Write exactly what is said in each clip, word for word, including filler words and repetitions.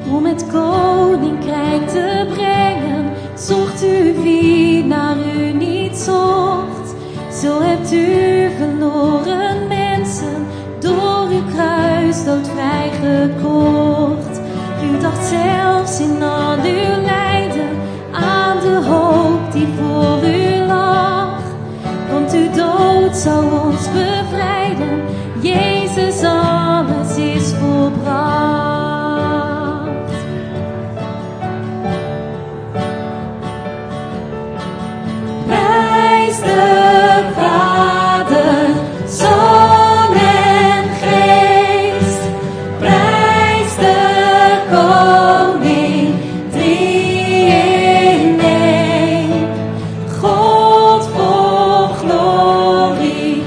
om het koninkrijk te brengen, zocht u wie naar u niet zocht. Zo hebt u verloren mensen door uw kruisdood vrijgekocht. U dacht zelfs in al uw lijden aan de hoop die voor u lag. Want uw dood zou ons bevrijden, Jezus, alles is volbracht. Prijs de Vader, Zoon en Geest. Prijs de Koning, drie in één. God vol glorie,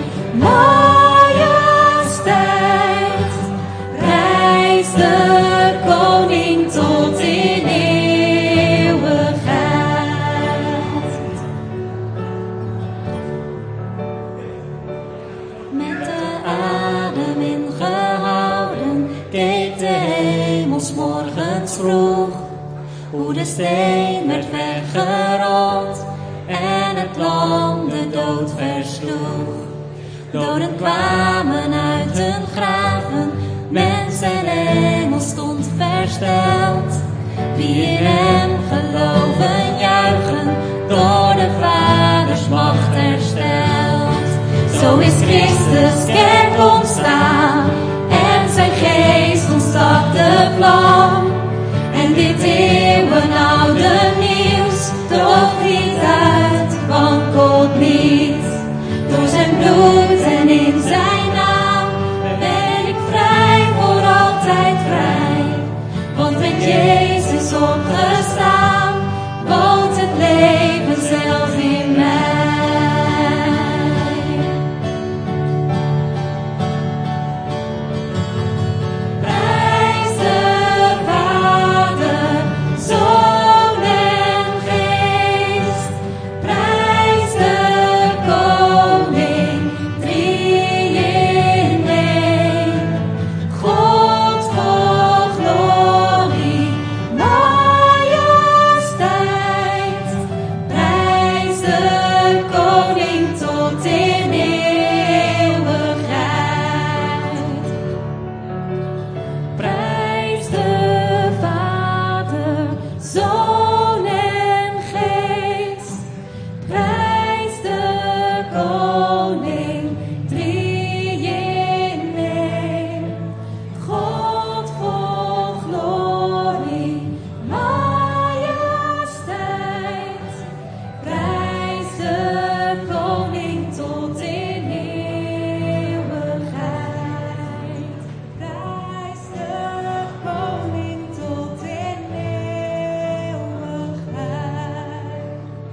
majesteit. Prijs de Koning tot in eeuwigheid. Met de adem ingehouden keek de hemels morgens vroeg, hoe de steen werd weggerold en het lam de dood versloeg. Doden kwamen uit hun graven, mens en engel stond versteld. Wie in hem geloven juichen, door de Vaders macht hersteld. Zo is Christus kerk ontstaan en zijn geest ontstak de vlam. En dit eeuwenoude nieuws droogt niet uit, wankelt niet. Door zijn bloed en in zijn naam ben ik vrij, voor altijd vrij. Want met Jezus opgestaan, woont het leven zelf in mij. Prijs de Vader, Zoon en Geest. Prijs de Koning, drie in één. God vol glorie, majesteit. Prijs de Koning tot in eeuwigheid. Prijs de Vader, Zoon en Geest. Prijs de Koning, drie in één. God vol glorie, majesteit. Prijs de Koning tot in eeuwigheid. Prijs de Koning tot in eeuwigheid.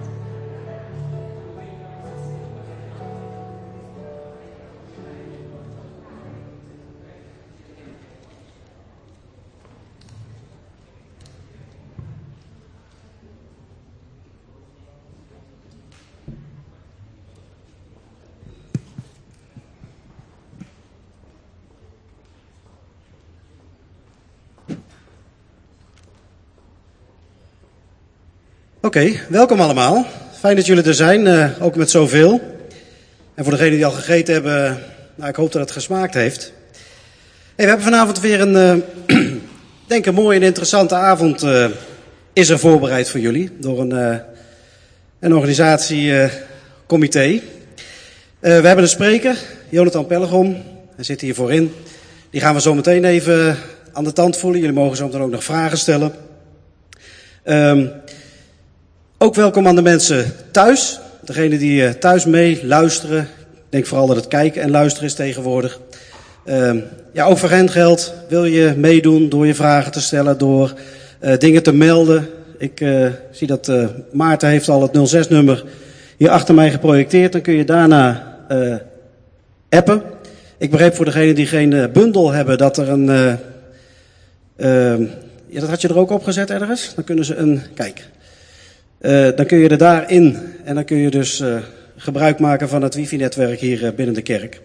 Oké, okay, welkom allemaal. Fijn dat jullie er zijn, uh, ook met zoveel. En voor degenen die al gegeten hebben, nou, ik hoop dat het gesmaakt heeft. Hey, we hebben vanavond weer een, uh, denk een mooie en interessante avond uh, is er voorbereid voor jullie. Door een, uh, een organisatiecomité. Uh, uh, we hebben een spreker, Jonathan Pellegrom. Hij zit hier voorin. Die gaan we zo meteen even aan de tand voelen. Jullie mogen zo meteen ook nog vragen stellen. Um, Ook welkom aan de mensen thuis. Degenen die uh, thuis mee luisteren. Ik denk vooral dat het kijken en luisteren is tegenwoordig. Uh, ja, ook voor hen geldt. Wil je meedoen door je vragen te stellen, door uh, dingen te melden. Ik uh, zie dat uh, Maarten heeft al het nul zes nummer hier achter mij geprojecteerd. Dan kun je daarna uh, appen. Ik begreep voor degenen die geen uh, bundel hebben dat er een... Uh, uh, ja, dat had je er ook opgezet ergens. Dan kunnen ze een... Kijk... Uh, dan kun je er daarin en dan kun je dus uh, gebruik maken van het wifi-netwerk hier uh, binnen de kerk.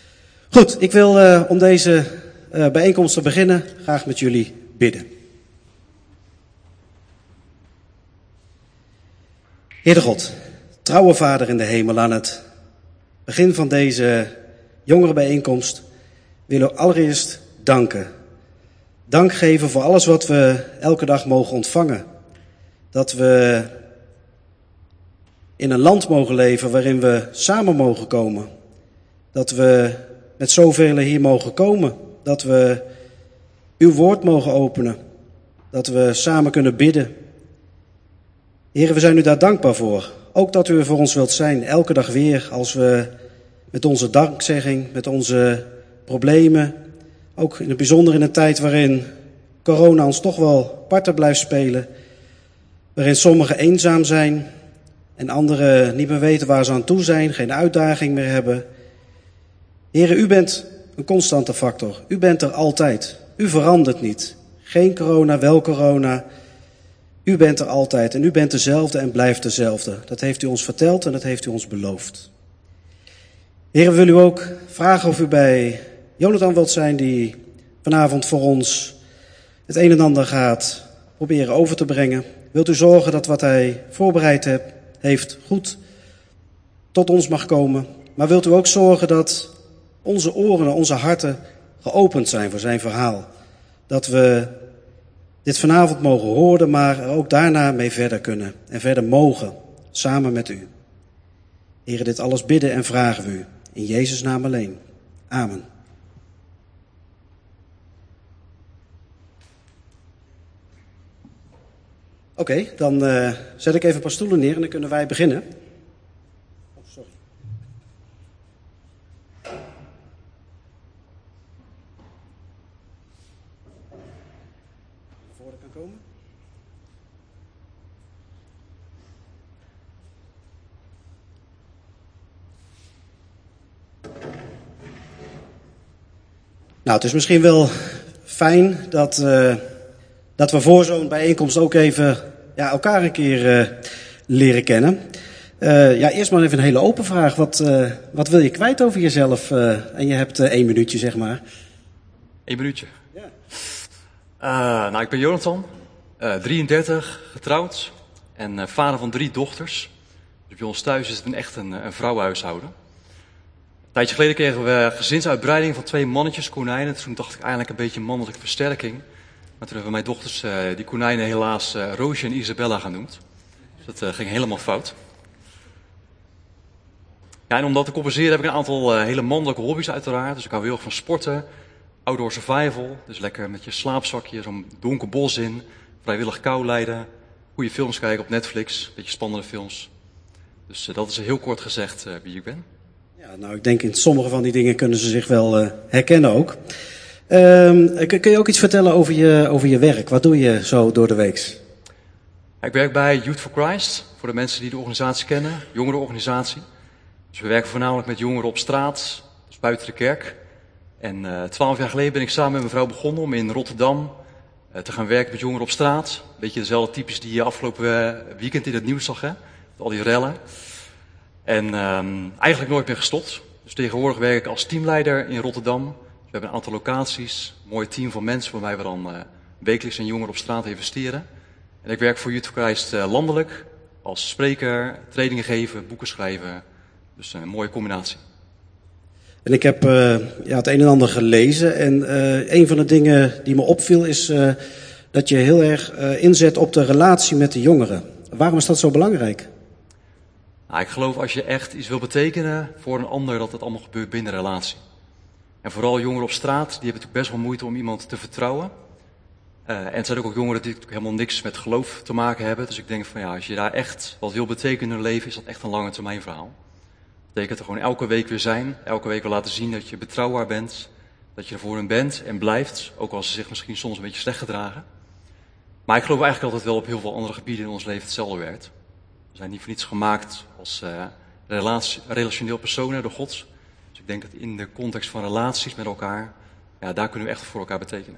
Goed, ik wil uh, om deze uh, bijeenkomst te beginnen graag met jullie bidden. Heere God, trouwe Vader in de hemel, aan het begin van deze jongerenbijeenkomst willen we allereerst danken. Dank geven voor alles wat we elke dag mogen ontvangen. Dat we in een land mogen leven waarin we samen mogen komen. Dat we met zoveel hier mogen komen. Dat we uw woord mogen openen. Dat we samen kunnen bidden. Heren, we zijn u daar dankbaar voor. Ook dat u er voor ons wilt zijn, elke dag weer, als we met onze dankzegging, met onze problemen, ook in het bijzonder in een tijd waarin corona ons toch wel parten blijft spelen, waarin sommigen eenzaam zijn en anderen niet meer weten waar ze aan toe zijn, geen uitdaging meer hebben. Heren, u bent een constante factor. U bent er altijd. U verandert niet. Geen corona, wel corona. U bent er altijd en u bent dezelfde en blijft dezelfde. Dat heeft u ons verteld en dat heeft u ons beloofd. Heren, we willen u ook vragen of u bij Jonathan wilt zijn, die vanavond voor ons het een en ander gaat proberen over te brengen. Wilt u zorgen dat wat hij voorbereid heb, heeft goed tot ons mag komen. Maar wilt u ook zorgen dat onze oren, onze harten geopend zijn voor zijn verhaal. Dat we dit vanavond mogen horen, maar er ook daarna mee verder kunnen. En verder mogen, samen met u. Heren, dit alles bidden en vragen we u. In Jezus' naam alleen. Amen. Oké, okay, dan uh, zet ik even een paar stoelen neer en dan kunnen wij beginnen. Oh, sorry. Naar voren kan komen. Nou, het is misschien wel fijn dat, uh, dat we voor zo'n bijeenkomst ook even ja, elkaar een keer uh, leren kennen. Uh, ja, eerst maar even een hele open vraag. Wat, uh, wat wil je kwijt over jezelf? Uh, en je hebt uh, één minuutje, zeg maar. Eén minuutje? Ja. Uh, nou, ik ben Jonathan, uh, drieëndertig, getrouwd en uh, vader van drie dochters. Dus bij ons thuis is het een echt een, een vrouwenhuishouden. Een tijdje geleden kregen we gezinsuitbreiding van twee mannetjes konijnen. Toen dacht ik eigenlijk een beetje mannelijke versterking. Maar toen hebben mijn dochters uh, die konijnen helaas uh, Roosje en Isabella genoemd. Dus dat uh, ging helemaal fout. Ja, en om dat te compenseren heb ik een aantal uh, hele mannelijke hobby's uiteraard. Dus ik hou heel erg van sporten, outdoor survival. Dus lekker met je slaapzakje zo'n donker bos in, vrijwillig kou lijden, goede films kijken op Netflix, een beetje spannende films. Dus uh, dat is heel kort gezegd uh, wie ik ben. Ja, nou, ik denk in sommige van die dingen kunnen ze zich wel uh, herkennen ook. Uh, kun je ook iets vertellen over je, over je werk? Wat doe je zo door de week? Ik werk bij Youth for Christ, voor de mensen die de organisatie kennen, jongerenorganisatie. Dus we werken voornamelijk met jongeren op straat, dus buiten de kerk. En uh, twaalf jaar geleden ben ik samen met mijn vrouw begonnen om in Rotterdam uh, te gaan werken met jongeren op straat. Een beetje dezelfde types die je afgelopen uh, weekend in het nieuws zag, hè? Met al die rellen. En um, eigenlijk nooit meer gestopt. Dus tegenwoordig werk ik als teamleider in Rotterdam. Dus we hebben een aantal locaties, een mooi team van mensen waarbij we dan uh, wekelijks in jongeren op straat investeren. En ik werk voor Youth for Christ uh, landelijk, als spreker, trainingen geven, boeken schrijven. Dus een mooie combinatie. En ik heb uh, ja, het een en ander gelezen en uh, een van de dingen die me opviel is uh, dat je heel erg uh, inzet op de relatie met de jongeren. Waarom is dat zo belangrijk? Nou, ik geloof als je echt iets wil betekenen voor een ander, dat het allemaal gebeurt binnen een relatie. En vooral jongeren op straat, die hebben natuurlijk best wel moeite om iemand te vertrouwen. Uh, en het zijn ook, ook jongeren die helemaal niks met geloof te maken hebben. Dus ik denk van ja, als je daar echt wat wil betekenen in hun leven, is dat echt een lange termijn verhaal. Dat betekent er gewoon elke week weer zijn, elke week weer laten zien dat je betrouwbaar bent. Dat je er voor hen bent en blijft, ook als ze zich misschien soms een beetje slecht gedragen. Maar ik geloof eigenlijk altijd wel op heel veel andere gebieden in ons leven hetzelfde werkt. We zijn niet voor niets gemaakt als uh, relatie, relationeel personen door God. Dus ik denk dat in de context van relaties met elkaar, ja, daar kunnen we echt voor elkaar betekenen.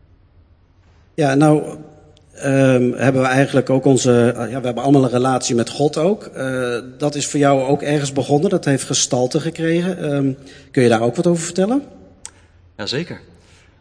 Ja, nou um, hebben we eigenlijk ook onze, uh, ja, we hebben allemaal een relatie met God ook. Uh, dat is voor jou ook ergens begonnen, dat heeft gestalte gekregen. Um, kun je daar ook wat over vertellen? Jazeker.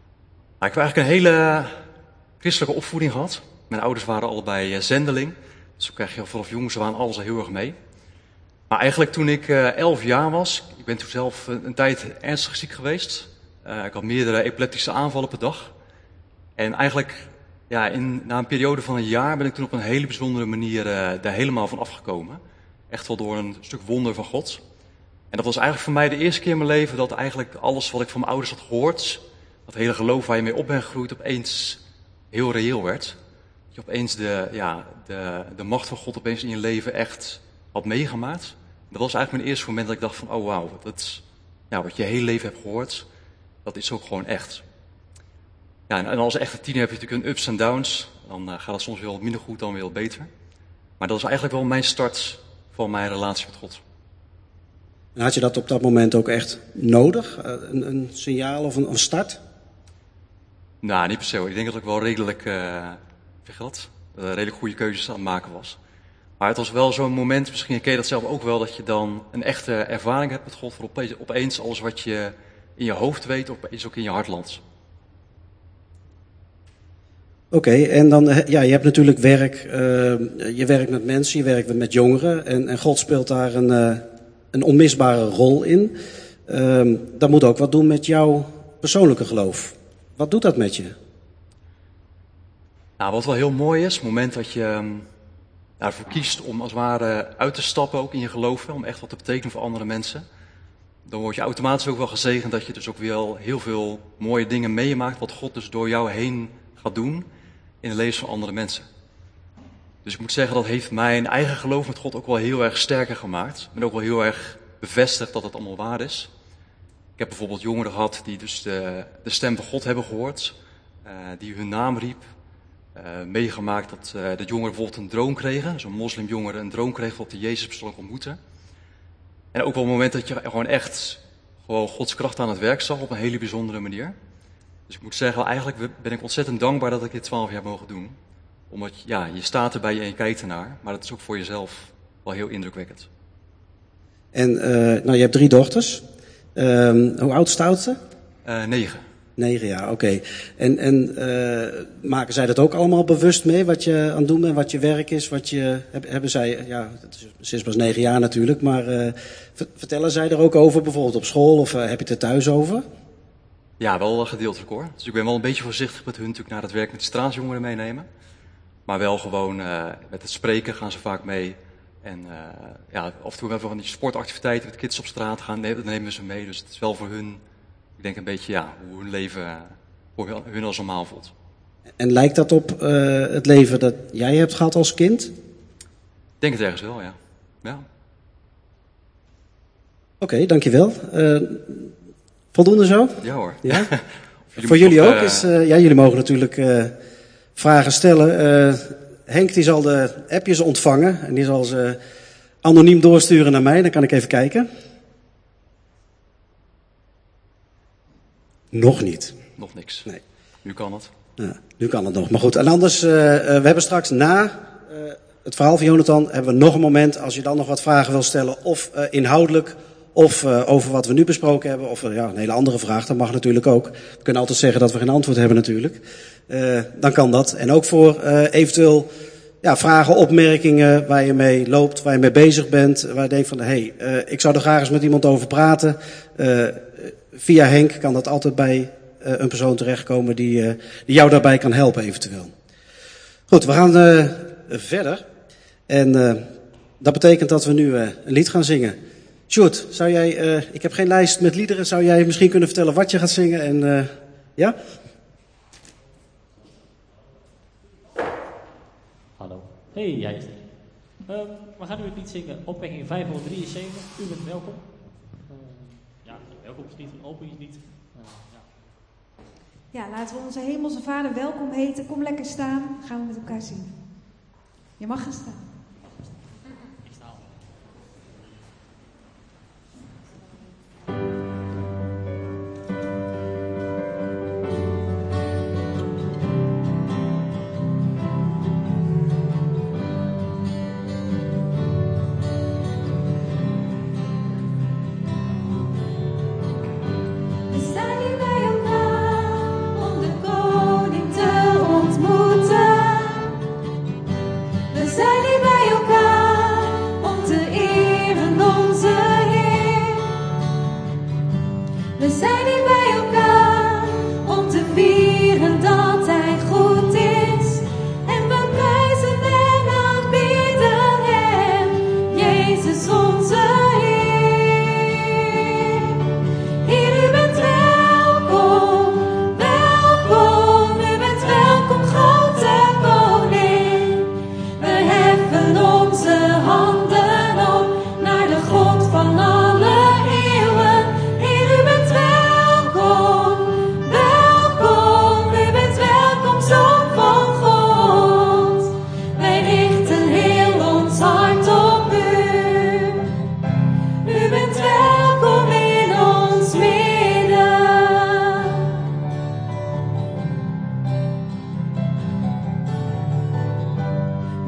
Nou, ik heb eigenlijk een hele christelijke opvoeding gehad. Mijn ouders waren allebei uh, zendeling. Dus dan krijg je vanaf jongens aan alles er heel erg mee. Maar eigenlijk toen ik uh, elf jaar was, ik ben toen zelf een, een tijd ernstig ziek geweest. Uh, ik had meerdere epileptische aanvallen per dag. En eigenlijk, ja, in, na een periode van een jaar ben ik toen op een hele bijzondere manier uh, daar helemaal van afgekomen. Echt wel door een stuk wonder van God. En dat was eigenlijk voor mij de eerste keer in mijn leven dat eigenlijk alles wat ik van mijn ouders had gehoord, dat hele geloof waar je mee op bent gegroeid, opeens heel reëel werd. Dat je opeens de, ja, de, de macht van God opeens in je leven echt had meegemaakt. Dat was eigenlijk mijn eerste moment dat ik dacht van, oh wauw, dat, ja, wat je hele leven hebt gehoord, dat is ook gewoon echt. Ja, en als echte tiener heb je natuurlijk een ups en downs. Dan uh, gaat het soms wel wat minder goed, dan weer wat beter. Maar dat is eigenlijk wel mijn start van mijn relatie met God. En had je dat op dat moment ook echt nodig? Een, een signaal of een, een start? Nou, niet per se. Ik denk dat ik wel redelijk, uh, dat, uh, redelijk goede keuzes aan het maken was. Maar het was wel zo'n moment, misschien ken je dat zelf ook wel, dat je dan een echte ervaring hebt met God. Voor opeens, opeens alles wat je in je hoofd weet, opeens ook in je hart landt. Oké, okay, en dan, ja, je hebt natuurlijk werk, uh, je werkt met mensen, je werkt met jongeren. En, en God speelt daar een, uh, een onmisbare rol in. Uh, dat moet ook wat doen met jouw persoonlijke geloof. Wat doet dat met je? Nou, wat wel heel mooi is, het moment dat je um, daarvoor kiest om als het ware uit te stappen ook in je geloof, om echt wat te betekenen voor andere mensen. Dan word je automatisch ook wel gezegend dat je dus ook wel heel veel mooie dingen meemaakt, wat God dus door jou heen gaat doen in het leven van andere mensen. Dus ik moet zeggen, dat heeft mijn eigen geloof met God ook wel heel erg sterker gemaakt. En ook wel heel erg bevestigd dat het allemaal waar is. Ik heb bijvoorbeeld jongeren gehad die dus de, de stem van God hebben gehoord, uh, die hun naam riep. Uh, meegemaakt dat uh, de jongeren bijvoorbeeld een droom kregen, zo'n moslimjongere een droom kreeg wat de Jezus persoonlijk ontmoette. En ook wel een moment dat je gewoon echt gewoon Gods kracht aan het werk zag op een hele bijzondere manier. Dus ik moet zeggen, eigenlijk ben ik ontzettend dankbaar dat ik dit twaalf jaar mogen doen. Omdat, ja, je staat erbij en je kijkt ernaar, maar dat is ook voor jezelf wel heel indrukwekkend. En, uh, nou, je hebt drie dochters. Uh, hoe oud is de oudste? Uh, negen. Negen jaar, oké. Okay. En, en uh, maken zij dat ook allemaal bewust mee, wat je aan het doen bent, wat je werk is, wat je, hebben zij, ja, ze is pas negen jaar natuurlijk, maar uh, vertellen zij er ook over, bijvoorbeeld op school, of uh, heb je het er thuis over? Ja, wel gedeeltelijk hoor. Dus ik ben wel een beetje voorzichtig met hun natuurlijk naar het werk met de straatjongeren meenemen. Maar wel gewoon uh, met het spreken gaan ze vaak mee. En uh, ja, af en toe hebben we van die sportactiviteiten met kids op straat gaan, dat nemen we ze mee. Dus het is wel voor hun, ik denk een beetje, ja, hoe hun leven voor hun als normaal voelt. En lijkt dat op uh, het leven dat jij hebt gehad als kind? Ik denk het ergens wel, ja. ja. Oké, okay, dankjewel. Uh, voldoende zo? Ja hoor. Ja? jullie voor jullie ook? Uh... Is, uh, ja, jullie mogen natuurlijk uh, vragen stellen. Uh, Henk die zal de appjes ontvangen en die zal ze anoniem doorsturen naar mij. Dan kan ik even kijken. Nog niet. Nog niks. Nee. Nu kan het. Ja, nu kan het nog. Maar goed, en anders, uh, uh, we hebben straks na uh, het verhaal van Jonathan, hebben we nog een moment, als je dan nog wat vragen wil stellen, of uh, inhoudelijk, of uh, over wat we nu besproken hebben, of uh, ja, een hele andere vraag, dat mag natuurlijk ook. We kunnen altijd zeggen dat we geen antwoord hebben natuurlijk. Uh, dan kan dat. En ook voor uh, eventueel ja, vragen, opmerkingen, waar je mee loopt, waar je mee bezig bent, waar je denkt van, hé, hey, uh, ik zou er graag eens met iemand over praten. Uh, via Henk kan dat altijd bij uh, een persoon terechtkomen die, uh, die jou daarbij kan helpen eventueel. Goed, we gaan uh, verder. En uh, dat betekent dat we nu uh, een lied gaan zingen. Sjoerd, zou jij, uh, ik heb geen lijst met liederen, zou jij misschien kunnen vertellen wat je gaat zingen? En, uh, ja? Hallo. Hey, jij is er. Uh, we gaan nu het lied zingen, opwekking vijfhonderddrieënzeventig. U bent welkom. Uh, ja, welkom is niet, een openingslied. Uh, ja. ja, laten we onze hemelse Vader welkom heten. Kom lekker staan, gaan we met elkaar zingen. Je mag gaan staan. Ik sta al. We zijn hier bij elkaar om de koning te ontmoeten. We zijn hier bij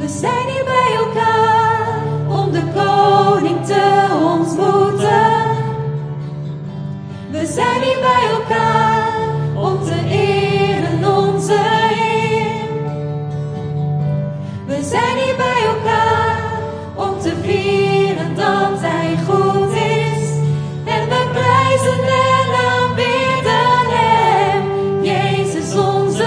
We zijn hier bij elkaar om de koning te ontmoeten. We zijn hier bij elkaar om te eren onze Heer. We zijn hier bij elkaar om te vieren dat Hij goed is. En we prijzen en aanbidden Hem, Jezus onze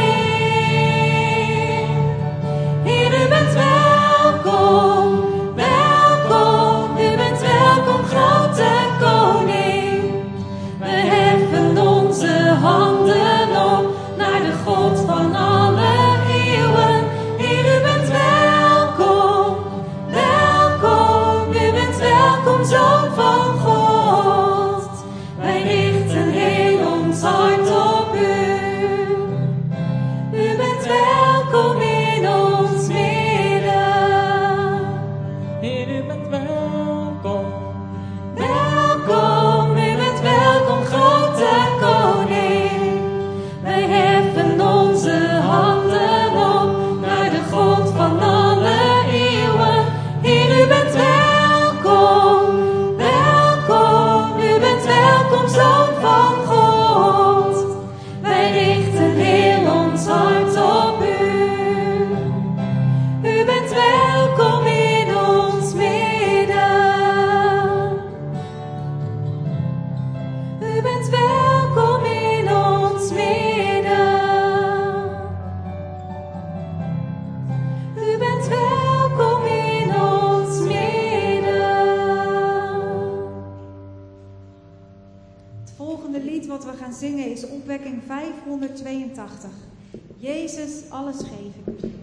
Heer. Heer, u bent welkom, welkom, u bent welkom, grote koning. We heffen onze handen op naar de God van alle eeuwen. Heer, u bent welkom, welkom, u bent welkom, Zoon van God. Wij richten heel ons hart op u. U bent welkom in ons midden. Heer, u bent welkom. Welkom, u bent welkom, grote koning. Wij heffen onze handen op naar de God van alle eeuwen. Heer, u bent welkom, welkom, u bent welkom, Zoon van God. Wij richten heel ons hart op u. U bent welkom in ons midden. U bent welkom in ons midden. U bent welkom in ons midden. Het volgende lied wat we gaan zingen is opwekking vijfhonderdtweeëntachtig. Jezus, alles geef ik u.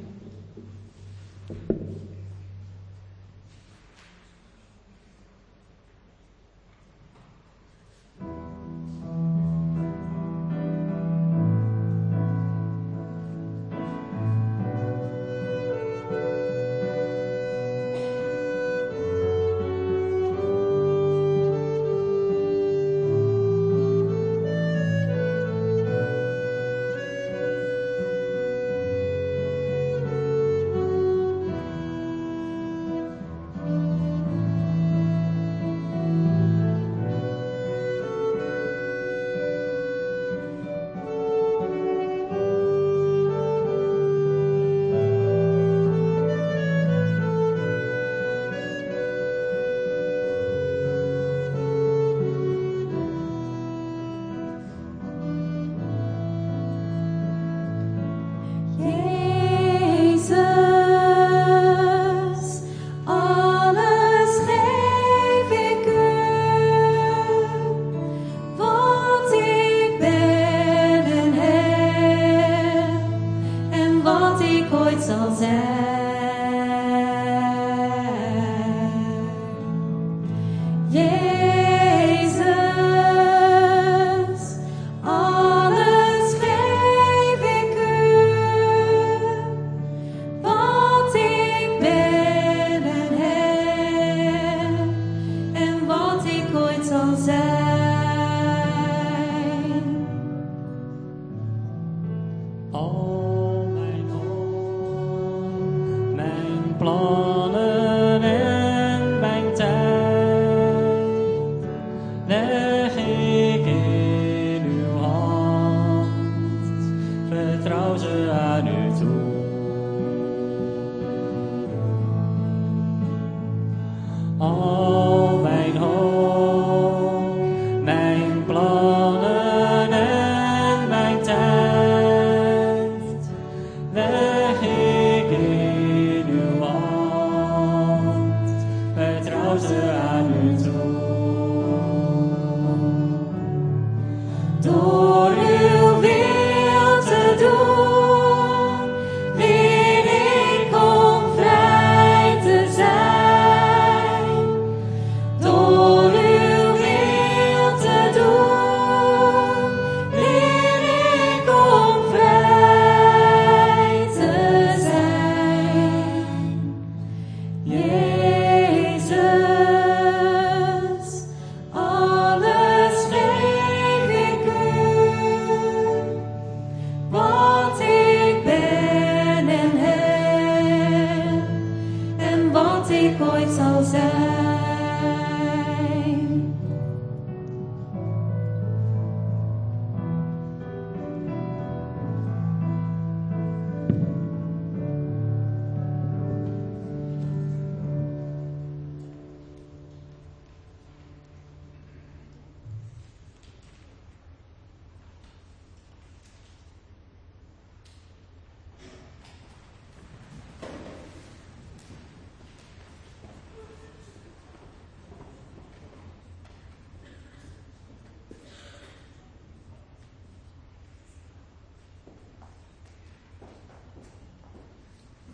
Jezus, alles geef ik u, wat ik ben en heb, en wat ik ooit zal zijn. Jezus, alles geef ik u, wat ik ben en heb, en wat ik ooit zal zijn. Al mijn hoop, mijn plannen en mijn tijd leg ik in uw hand, vertrouw ze aan u toe. Al mijn hoop, mijn plannen en mijn tijd leg ik in uw hand,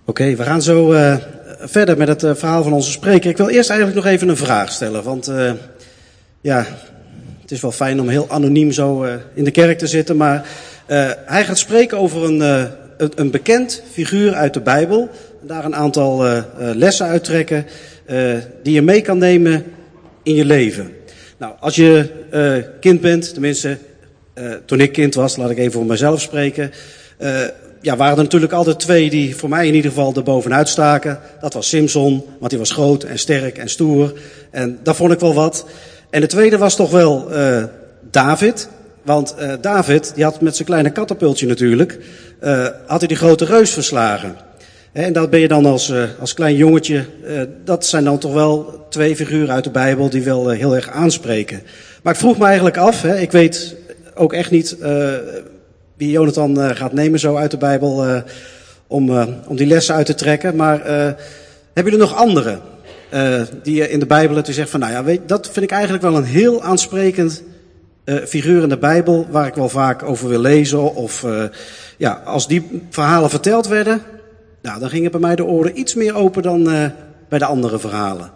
okay, we gaan zo uh, verder met het uh, verhaal van onze spreker. Ik wil eerst eigenlijk nog even een vraag stellen. Want uh, ja, het is wel fijn om heel anoniem zo uh, in de kerk te zitten. Maar uh, hij gaat spreken over een, uh, een, een bekend figuur uit de Bijbel. En daar een aantal uh, uh, lessen uittrekken uh, die je mee kan nemen in je leven. Nou, als je uh, kind bent, tenminste uh, toen ik kind was, laat ik even voor mezelf spreken. Uh, ja, waren er natuurlijk altijd twee die voor mij in ieder geval er bovenuit staken. Dat was Simson, want hij was groot en sterk en stoer. En dat vond ik wel wat. En de tweede was toch wel uh, David. Want uh, David, die had met zijn kleine katapultje natuurlijk, uh, had hij die grote reus verslagen. En dat ben je dan als, uh, als klein jongetje, uh, dat zijn dan toch wel twee figuren uit de Bijbel die wel uh, heel erg aanspreken. Maar ik vroeg me eigenlijk af, hè, ik weet ook echt niet uh, wie Jonathan uh, gaat nemen zo uit de Bijbel uh, om, uh, om die lessen uit te trekken. Maar uh, hebben jullie nog andere uh, die je in de Bijbel hebt die zegt van, nou ja, weet, dat vind ik eigenlijk wel een heel aansprekend uh, figuur in de Bijbel waar ik wel vaak over wil lezen. Of uh, ja, als die verhalen verteld werden, nou, dan gingen bij mij de oren iets meer open dan uh, bij de andere verhalen.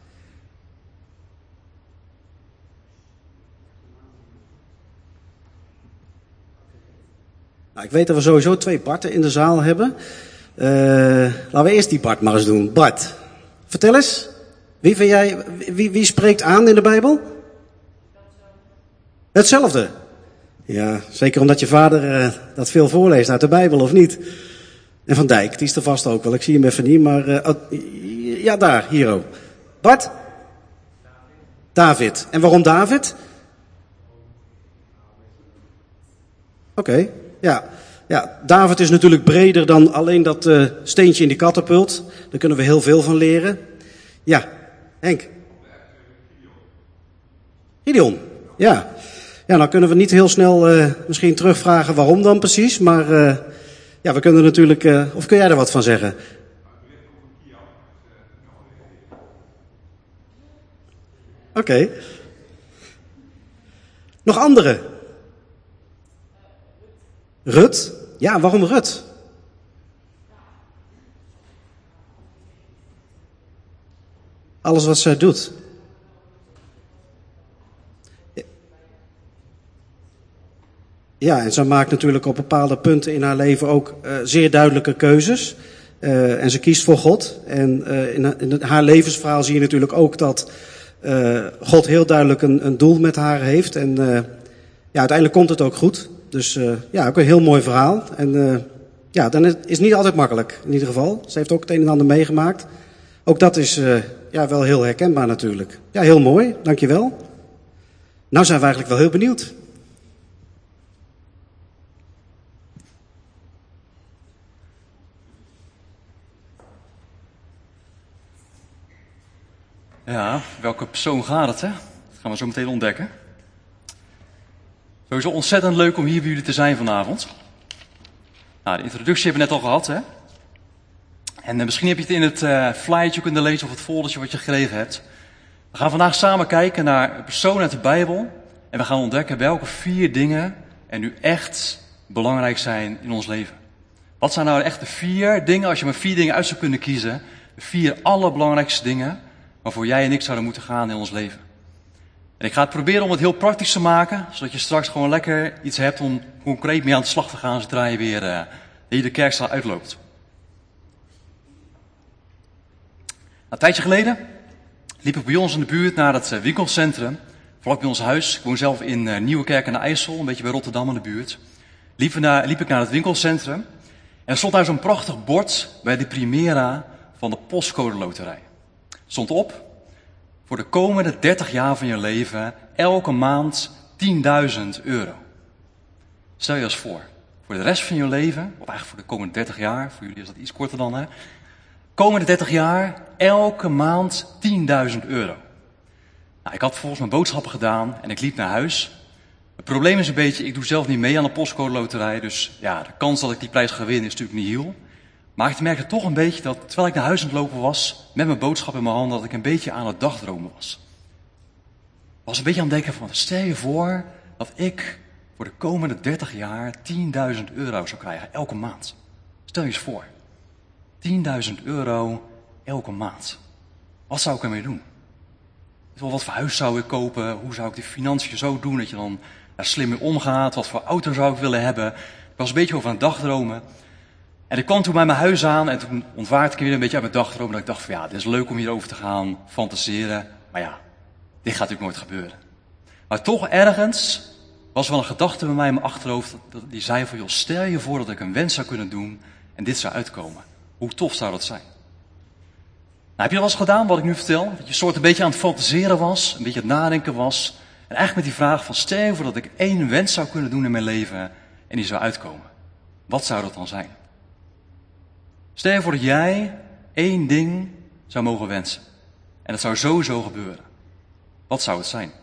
Nou, ik weet dat we sowieso twee Barten in de zaal hebben. Uh, laten we eerst die Bart maar eens doen. Bart, vertel eens. Wie, vind jij, wie, wie spreekt aan in de Bijbel? Hetzelfde. Ja, zeker omdat je vader uh, dat veel voorleest uit de Bijbel, of niet? En Van Dijk, die is er vast ook wel. Ik zie hem even niet, maar... Uh, oh, ja, daar, hier ook. Bart? David. En waarom David? Oké, okay, ja. Ja, David is natuurlijk breder dan alleen dat uh, steentje in die katapult. Daar kunnen we heel veel van leren. Ja, Henk. Gideon, ja. Ja, nou kunnen we niet heel snel uh, misschien terugvragen waarom dan precies, maar... Uh, Ja, we kunnen natuurlijk... Uh, of kun jij er wat van zeggen? Oké. Okay. Nog andere? Rut? Ja, waarom Rut? Alles wat zij doet. Ja, en zij maakt natuurlijk op bepaalde punten in haar leven ook uh, zeer duidelijke keuzes. Uh, en ze kiest voor God. En uh, in, in haar levensverhaal zie je natuurlijk ook dat uh, God heel duidelijk een, een doel met haar heeft. En uh, ja, uiteindelijk komt het ook goed. Dus uh, ja, ook een heel mooi verhaal. En uh, ja, dan is het niet altijd makkelijk in ieder geval. Ze heeft ook het een en ander meegemaakt. Ook dat is uh, ja, wel heel herkenbaar natuurlijk. Ja, heel mooi. Dankjewel. Nou zijn we eigenlijk wel heel benieuwd. Ja, welke persoon gaat het, hè? Dat gaan we zo meteen ontdekken. Sowieso ontzettend leuk om hier bij jullie te zijn vanavond. Nou, de introductie hebben we net al gehad, hè? En uh, misschien heb je het in het uh, flyertje kunnen lezen of het foldertje wat je gekregen hebt. We gaan vandaag samen kijken naar een persoon uit de Bijbel. En we gaan ontdekken welke vier dingen er nu echt belangrijk zijn in ons leven. Wat zijn nou echt de vier dingen, als je maar vier dingen uit zou kunnen kiezen. De vier allerbelangrijkste dingen waarvoor jij en ik zouden moeten gaan in ons leven. En ik ga het proberen om het heel praktisch te maken, zodat je straks gewoon lekker iets hebt om concreet mee aan de slag te gaan zodra je weer uh, hier de kerkzaal uitloopt. Een tijdje geleden liep ik bij ons in de buurt naar het winkelcentrum, vlak bij ons huis. Ik woon zelf in uh, Nieuwekerk aan de IJssel, een beetje bij Rotterdam in de buurt. Liep, naar, liep ik naar het winkelcentrum en er stond daar zo'n prachtig bord bij de Primera van de Postcode Loterij. Stond op, voor de komende dertig jaar van je leven, elke maand tienduizend euro. Stel je eens voor, voor de rest van je leven, of eigenlijk voor de komende dertig jaar, voor jullie is dat iets korter dan, hè. Komende dertig jaar, elke maand tienduizend euro. Nou, ik had vervolgens mijn boodschappen gedaan en ik liep naar huis. Het probleem is een beetje, ik doe zelf niet mee aan de Postcode Loterij, dus ja, de kans dat ik die prijs ga winnen is natuurlijk niet heel. Maar ik merkte toch een beetje dat, terwijl ik naar huis aan het lopen was, met mijn boodschap in mijn hand, dat ik een beetje aan het dagdromen was. Ik was een beetje aan het denken van, stel je voor dat ik voor de komende dertig jaar tienduizend euro zou krijgen, elke maand. Stel je eens voor. tienduizend euro elke maand. Wat zou ik ermee doen? Wat voor huis zou ik kopen? Hoe zou ik die financiën zo doen dat je dan daar slim mee omgaat? Wat voor auto zou ik willen hebben? Ik was een beetje over aan het dagdromen. En ik kwam toen bij mijn huis aan en toen ontwaakte ik weer een beetje uit mijn dagdroom. Dat ik dacht van ja, dit is leuk om hierover te gaan fantaseren. Maar ja, dit gaat natuurlijk nooit gebeuren. Maar toch ergens was wel een gedachte bij mij in mijn achterhoofd. Die zei van joh, stel je voor dat ik een wens zou kunnen doen en dit zou uitkomen. Hoe tof zou dat zijn? Nou, heb je dat wel eens gedaan wat ik nu vertel? Dat je soort een beetje aan het fantaseren was, een beetje aan het nadenken was. En eigenlijk met die vraag van stel je voor dat ik één wens zou kunnen doen in mijn leven en die zou uitkomen. Wat zou dat dan zijn? Stel je voor dat jij één ding zou mogen wensen. En dat zou sowieso gebeuren. Wat zou het zijn?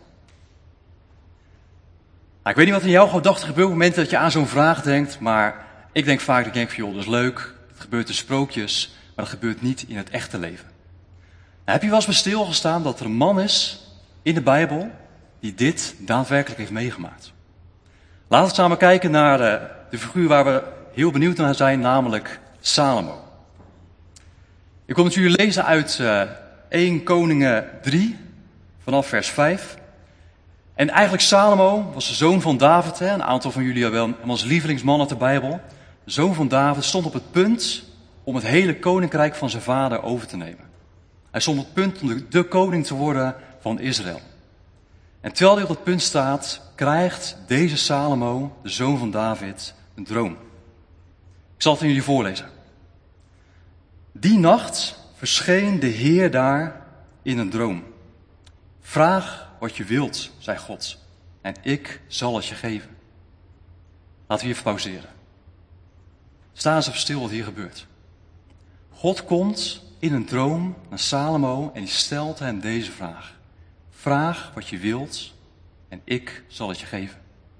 Nou, ik weet niet wat in jouw gedachten gebeurt op het moment dat je aan zo'n vraag denkt. Maar ik denk vaak, ik denk van joh, dat is leuk. Het gebeurt in sprookjes, maar dat gebeurt niet in het echte leven. Nou, heb je wel eens bij stilgestaan dat er een man is in de Bijbel die dit daadwerkelijk heeft meegemaakt? Laten we samen kijken naar de, de figuur waar we heel benieuwd naar zijn, namelijk Salomo. Ik wil met jullie lezen uit uh, eerste Koningen drie, vanaf vers vijf. En eigenlijk Salomo was de zoon van David. Hè? Een aantal van jullie hebben hem als lievelingsman uit de Bijbel. De zoon van David stond op het punt om het hele koninkrijk van zijn vader over te nemen. Hij stond op het punt om de, de koning te worden van Israël. En terwijl hij op dat punt staat, krijgt deze Salomo, de zoon van David, een droom. Ik zal het aan jullie voorlezen. Die nacht verscheen de Heer daar in een droom. Vraag wat je wilt, zei God, en ik zal het je geven. Laten we hier pauzeren. Sta eens even stil wat hier gebeurt. God komt in een droom naar Salomo en die stelt hem deze vraag. Vraag wat je wilt en ik zal het je geven.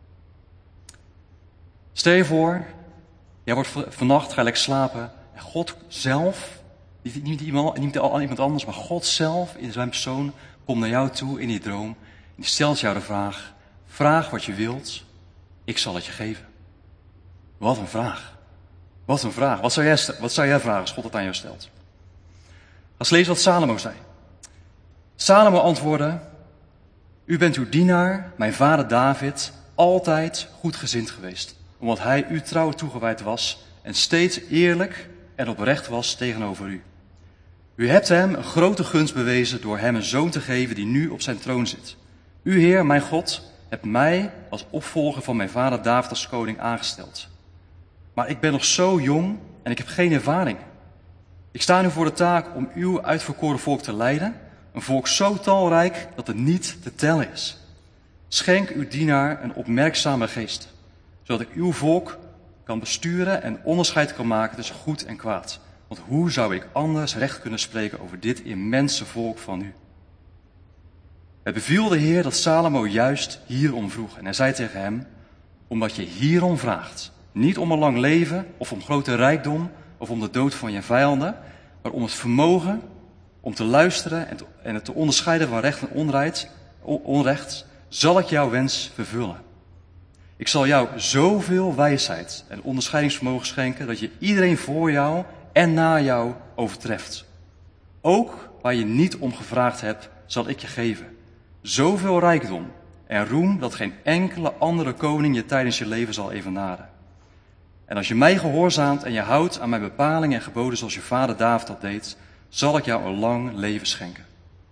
Stel je voor, jij wordt vannacht, ga je lekker slapen en God zelf, niet, niet, iemand, niet iemand anders, maar God zelf in zijn persoon komt naar jou toe in die droom en die stelt jou de vraag. Vraag wat je wilt, ik zal het je geven. Wat een vraag. Wat een vraag. Wat zou jij, wat zou jij vragen als God het aan jou stelt? Als lees wat Salomo zei. Salomo antwoordde, u bent uw dienaar, mijn vader David, altijd goedgezind geweest, omdat hij u trouw toegewijd was en steeds eerlijk en oprecht was tegenover u. U hebt hem een grote gunst bewezen door hem een zoon te geven die nu op zijn troon zit. U, Heer, mijn God, hebt mij als opvolger van mijn vader David als koning aangesteld. Maar ik ben nog zo jong en ik heb geen ervaring. Ik sta nu voor de taak om uw uitverkoren volk te leiden, een volk zo talrijk dat het niet te tellen is. Schenk uw dienaar een opmerkzame geest, zodat ik uw volk kan besturen en onderscheid kan maken tussen goed en kwaad. Want hoe zou ik anders recht kunnen spreken over dit immense volk van u? Het beviel de Heer dat Salomo juist hierom vroeg. En hij zei tegen hem, omdat je hierom vraagt, niet om een lang leven of om grote rijkdom of om de dood van je vijanden, maar om het vermogen om te luisteren en, te, en het te onderscheiden van recht en onrecht, onrecht, zal ik jouw wens vervullen. Ik zal jou zoveel wijsheid en onderscheidingsvermogen schenken dat je iedereen voor jou en na jou overtreft. Ook waar je niet om gevraagd hebt, zal ik je geven. Zoveel rijkdom en roem dat geen enkele andere koning je tijdens je leven zal evenaren. En als je mij gehoorzaamt en je houdt aan mijn bepalingen en geboden zoals je vader David dat deed, zal ik jou een lang leven schenken.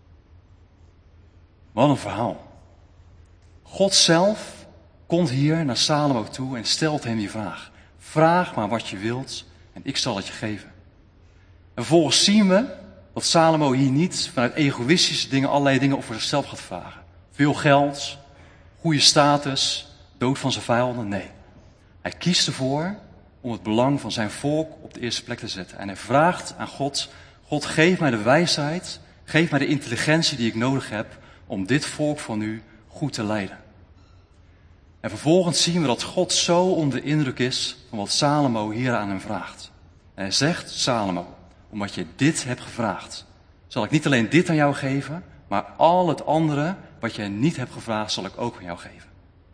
Wat een verhaal. God zelf komt hier naar Salomo toe en stelt hem die vraag. Vraag maar wat je wilt en ik zal het je geven. En vervolgens zien we dat Salomo hier niet vanuit egoïstische dingen allerlei dingen over zichzelf gaat vragen. Veel geld, goede status, dood van zijn vijanden, nee. Hij kiest ervoor om het belang van zijn volk op de eerste plek te zetten. En hij vraagt aan God, God geef mij de wijsheid, geef mij de intelligentie die ik nodig heb om dit volk van u goed te leiden. En vervolgens zien we dat God zo onder de indruk is van wat Salomo hier aan hem vraagt. En hij zegt, Salomo, omdat je dit hebt gevraagd, zal ik niet alleen dit aan jou geven, maar al het andere wat jij niet hebt gevraagd, zal ik ook aan jou geven.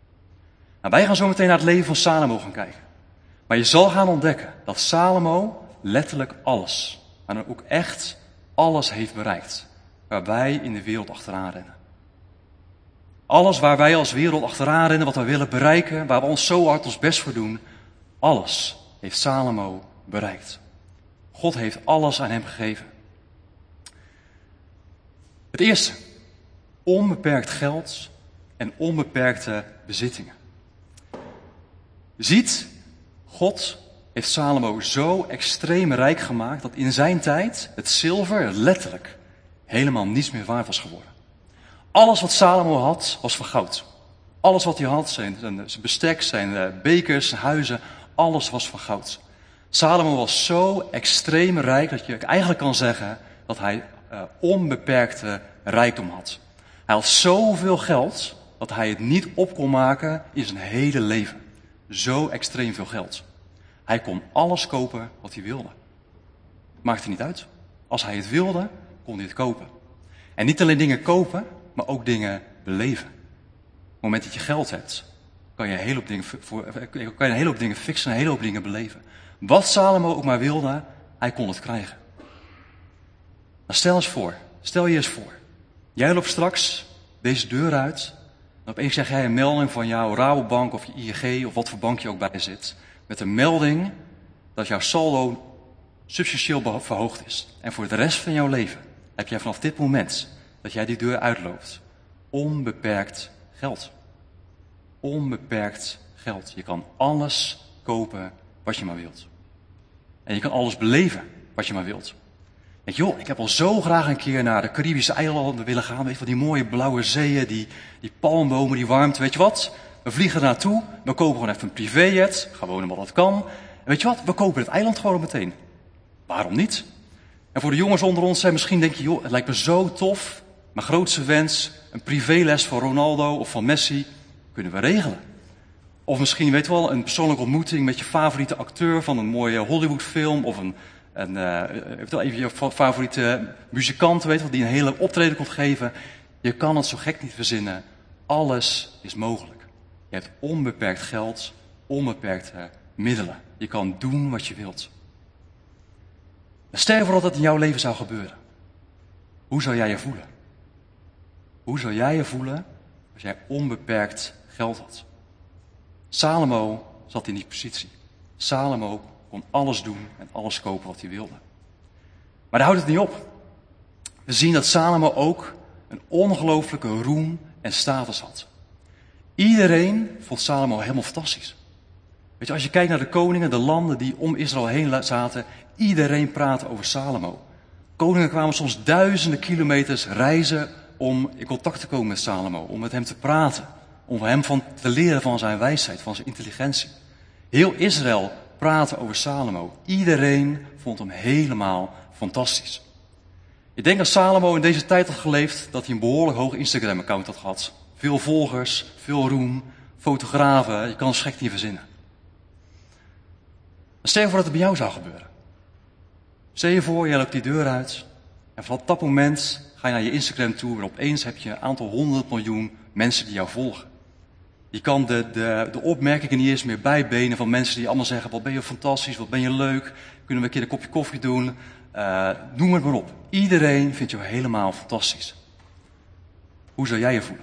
Nou, wij gaan zo meteen naar het leven van Salomo gaan kijken. Maar je zal gaan ontdekken dat Salomo letterlijk alles, maar dan ook echt alles heeft bereikt waar wij in de wereld achteraan rennen. Alles waar wij als wereld achteraan rennen, wat we willen bereiken, waar we ons zo hard ons best voor doen, alles heeft Salomo bereikt. God heeft alles aan hem gegeven. Het eerste, onbeperkt geld en onbeperkte bezittingen. Ziet, God heeft Salomo zo extreem rijk gemaakt dat in zijn tijd het zilver letterlijk helemaal niets meer waard was geworden. Alles wat Salomo had, was van goud. Alles wat hij had, zijn, zijn, zijn bestek, zijn uh, bekers, zijn huizen, alles was van goud. Salomo was zo extreem rijk dat je eigenlijk kan zeggen dat hij uh, onbeperkte rijkdom had. Hij had zoveel geld dat hij het niet op kon maken in zijn hele leven. Zo extreem veel geld. Hij kon alles kopen wat hij wilde. Maakte niet uit. Als hij het wilde, kon hij het kopen. En niet alleen dingen kopen, maar ook dingen beleven. Op het moment dat je geld hebt, kan je een hele hoop dingen, voor, kan je een hele hoop dingen fixen, een hele hoop dingen beleven. Wat Salomo ook maar wilde, hij kon het krijgen. Nou, stel eens voor, stel je eens voor. Jij loopt straks deze deur uit. En opeens krijg jij een melding van jouw Rabobank of je I N G of wat voor bank je ook bij zit. Met een melding dat jouw saldo substantieel verhoogd is. En voor de rest van jouw leven heb jij vanaf dit moment dat jij die deur uitloopt onbeperkt geld. Onbeperkt geld. Je kan alles kopen wat je maar wilt. En je kan alles beleven wat je maar wilt. Denk je, joh, ik heb al zo graag een keer naar de Caribische eilanden willen gaan. Weet je wat, die mooie blauwe zeeën, die, die palmbomen, die warmte. Weet je wat? We vliegen er naartoe, we kopen gewoon even een privéjet. Gewoon omdat dat kan. En weet je wat? We kopen het eiland gewoon meteen. Waarom niet? En voor de jongens onder ons zijn misschien denk je, joh, het lijkt me zo tof. Mijn grootste wens, een privéles van Ronaldo of van Messi, kunnen we regelen. Of misschien, weet je wel, een persoonlijke ontmoeting met je favoriete acteur van een mooie Hollywoodfilm. Of een, een uh, even je favoriete muzikant, weet je wel, die een hele optreden komt geven. Je kan het zo gek niet verzinnen. Alles is mogelijk. Je hebt onbeperkt geld, onbeperkte middelen. Je kan doen wat je wilt. Stel je voor dat dat in jouw leven zou gebeuren. Hoe zou jij je voelen? Hoe zou jij je voelen als jij onbeperkt geld had? Salomo zat in die positie. Salomo kon alles doen en alles kopen wat hij wilde. Maar daar houdt het niet op. We zien dat Salomo ook een ongelooflijke roem en status had. Iedereen vond Salomo helemaal fantastisch. Weet je, als je kijkt naar de koningen, de landen die om Israël heen zaten, iedereen praatte over Salomo. Koningen kwamen soms duizenden kilometers reizen om in contact te komen met Salomo, om met hem te praten, om hem van te leren van zijn wijsheid, van zijn intelligentie. Heel Israël praatte over Salomo. Iedereen vond hem helemaal fantastisch. Ik denk dat Salomo in deze tijd had geleefd, dat hij een behoorlijk hoog Instagram-account had gehad. Veel volgers, veel roem, fotografen, je kan het gek niet verzinnen. Stel je voor dat het bij jou zou gebeuren. Stel je voor, jij loopt die deur uit en vanaf dat moment ga je naar je Instagram toe en opeens heb je een aantal honderd miljoen mensen die jou volgen. Je kan de, de, de opmerkingen niet eens meer bijbenen van mensen die allemaal zeggen, wat ben je fantastisch, wat ben je leuk, kunnen we een keer een kopje koffie doen, uh, noem het maar op. Iedereen vindt jou helemaal fantastisch. Hoe zou jij je voelen?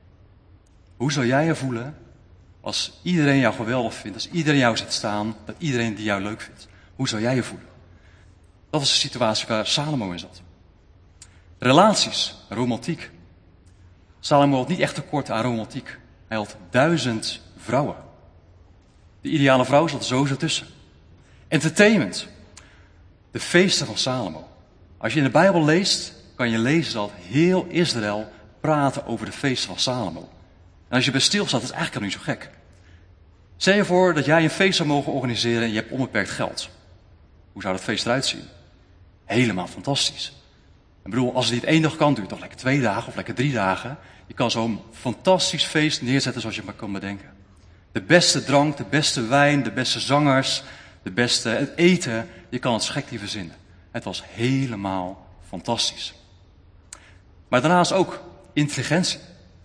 Hoe zou jij je voelen als iedereen jou geweldig vindt, als iedereen jou ziet staan, dat iedereen die jou leuk vindt? Hoe zou jij je voelen? Dat was de situatie waar Salomo in zat. Relaties, romantiek. Salomo had niet echt tekort aan romantiek. Hij had duizend vrouwen. De ideale vrouw zat er sowieso tussen. Entertainment. De feesten van Salomo. Als je in de Bijbel leest, kan je lezen dat heel Israël praatte over de feesten van Salomo. En als je bij stilstaat, is het eigenlijk al niet zo gek. Stel je voor dat jij een feest zou mogen organiseren en je hebt onbeperkt geld. Hoe zou dat feest eruit zien? Helemaal fantastisch. Ik bedoel, als het niet één dag kan, duurt het toch lekker twee dagen of lekker drie dagen. Je kan zo'n fantastisch feest neerzetten zoals je maar kan bedenken. De beste drank, de beste wijn, de beste zangers, de beste het eten. Je kan het gek niet verzinnen. Het was helemaal fantastisch. Maar daarnaast ook intelligentie.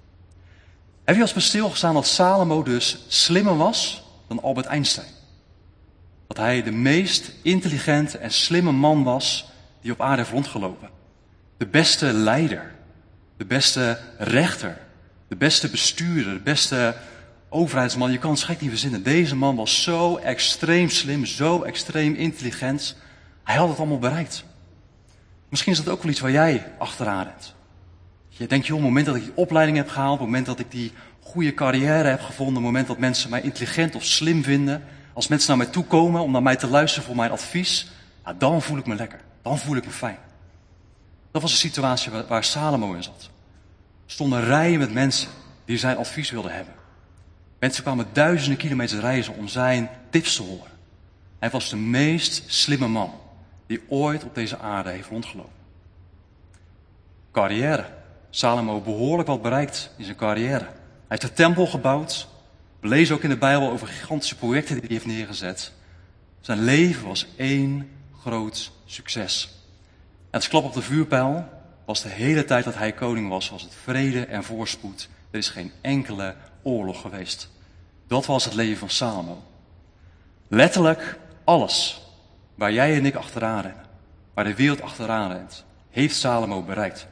Heb je als bij stilgestaan dat Salomo dus slimmer was dan Albert Einstein? dat hij de meest intelligente en slimme man was die op aarde heeft rondgelopen. De beste leider, de beste rechter, de beste bestuurder, de beste overheidsman. Je kan het gek niet verzinnen. Deze man was zo extreem slim, zo extreem intelligent. Hij had het allemaal bereikt. Misschien is dat ook wel iets waar jij achteraan bent. Je denkt, joh, op het moment dat ik die opleiding heb gehaald, op het moment dat ik die goede carrière heb gevonden, op het moment dat mensen mij intelligent of slim vinden, als mensen naar mij toe komen om naar mij te luisteren voor mijn advies, ja, dan voel ik me lekker. Dan voel ik me fijn. Dat was de situatie waar, waar Salomo in zat. Er stonden rijen met mensen die zijn advies wilden hebben. Mensen kwamen duizenden kilometers reizen om zijn tips te horen. Hij was de meest slimme man die ooit op deze aarde heeft rondgelopen. Carrière. Salomo behoorlijk wat bereikt in zijn carrière. Hij heeft de tempel gebouwd. We lezen ook in de Bijbel over gigantische projecten die hij heeft neergezet. Zijn leven was één groot succes. En het klap op de vuurpijl was de hele tijd dat hij koning was, was het vrede en voorspoed. Er is geen enkele oorlog geweest. Dat was het leven van Salomo. Letterlijk alles waar jij en ik achteraan rennen, waar de wereld achteraan rent, heeft Salomo bereikt.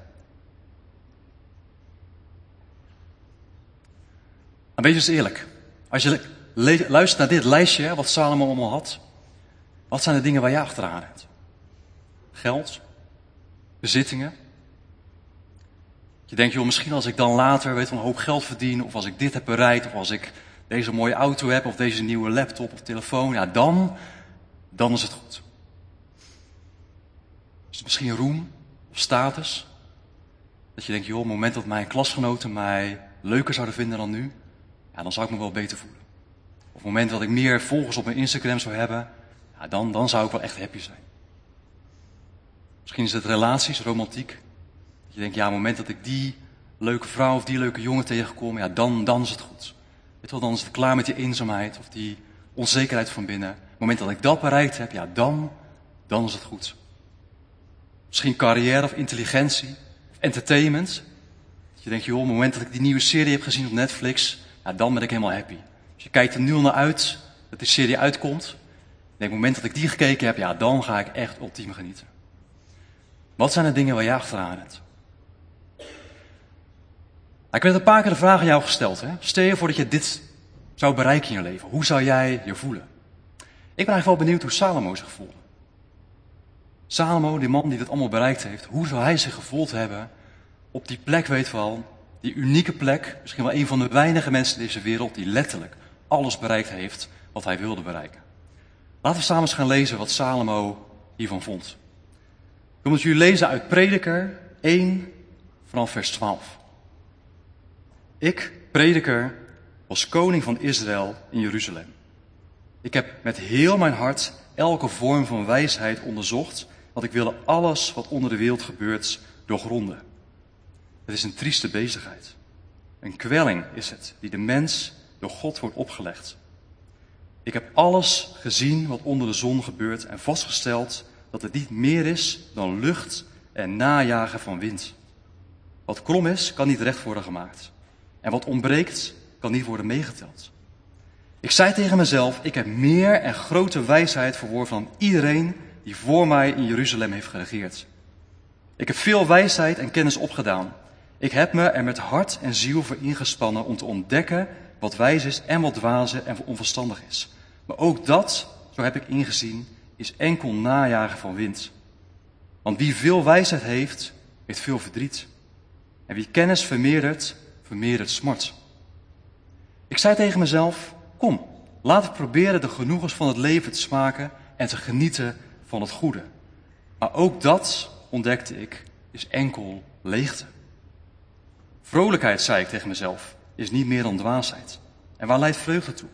En wees eens eerlijk. Als je le- luistert naar dit lijstje, wat Salomo allemaal had, wat zijn de dingen waar jij achteraan rent? Geld? Bezittingen? Je denkt, joh, misschien als ik dan later weet, een hoop geld verdien, of als ik dit heb bereikt, of als ik deze mooie auto heb, of deze nieuwe laptop of telefoon, ja, dan, dan is het goed. Is het misschien roem of status? Dat je denkt, joh, op het moment dat mijn klasgenoten mij leuker zouden vinden dan nu, ja, dan zou ik me wel beter voelen. Of op het moment dat ik meer volgers op mijn Instagram zou hebben, ja, dan, dan zou ik wel echt happy zijn. Misschien is het relaties, romantiek. Dat je denkt, ja, op het moment dat ik die leuke vrouw of die leuke jongen tegenkom, ja, dan, dan is het goed. Weet je wel, dan is het klaar met die eenzaamheid of die onzekerheid van binnen. Op het moment dat ik dat bereikt heb, ja, dan, dan is het goed. Misschien carrière of intelligentie of entertainment. Dat je denkt, joh, op het moment dat ik die nieuwe serie heb gezien op Netflix, ja, dan ben ik helemaal happy. Dus je kijkt er nu al naar uit dat die serie uitkomt. Ik denk, op het moment dat ik die gekeken heb, ja, dan ga ik echt ultiem genieten. Wat zijn de dingen waar je achteraan bent? Ik heb net een paar keer de vraag aan jou gesteld. Hè? Stel je voor dat je dit zou bereiken in je leven. Hoe zou jij je voelen? Ik ben eigenlijk wel benieuwd hoe Salomo zich voelde. Salomo, die man die dit allemaal bereikt heeft. Hoe zou hij zich gevoeld hebben op die plek, weet je wel. Die unieke plek. Misschien wel een van de weinige mensen in deze wereld die letterlijk alles bereikt heeft wat hij wilde bereiken. Laten we samen eens gaan lezen wat Salomo hiervan vond. Ik wil met jullie lezen uit Prediker één vanaf vers twaalf. Ik, prediker, was koning van Israël in Jeruzalem. Ik heb met heel mijn hart elke vorm van wijsheid onderzocht, want ik wilde alles wat onder de wereld gebeurt doorgronden. Het is een trieste bezigheid. Een kwelling is het, die de mens door God wordt opgelegd. Ik heb alles gezien wat onder de zon gebeurt en vastgesteld dat het niet meer is dan lucht en najagen van wind. Wat krom is, kan niet recht worden gemaakt. En wat ontbreekt, kan niet worden meegeteld. Ik zei tegen mezelf, ik heb meer en grote wijsheid verworven dan iedereen die voor mij in Jeruzalem heeft geregeerd. Ik heb veel wijsheid en kennis opgedaan. Ik heb me er met hart en ziel voor ingespannen om te ontdekken wat wijs is en wat dwaze en onverstandig is. Maar ook dat, zo heb ik ingezien, is enkel najagen van wind. Want wie veel wijsheid heeft, heeft veel verdriet. En wie kennis vermeerdert, vermeerdert smart. Ik zei tegen mezelf, kom, laten we proberen de genoegens van het leven te smaken en te genieten van het goede. Maar ook dat, ontdekte ik, is enkel leegte. Vrolijkheid, zei ik tegen mezelf, is niet meer dan dwaasheid. En waar leidt vreugde toe?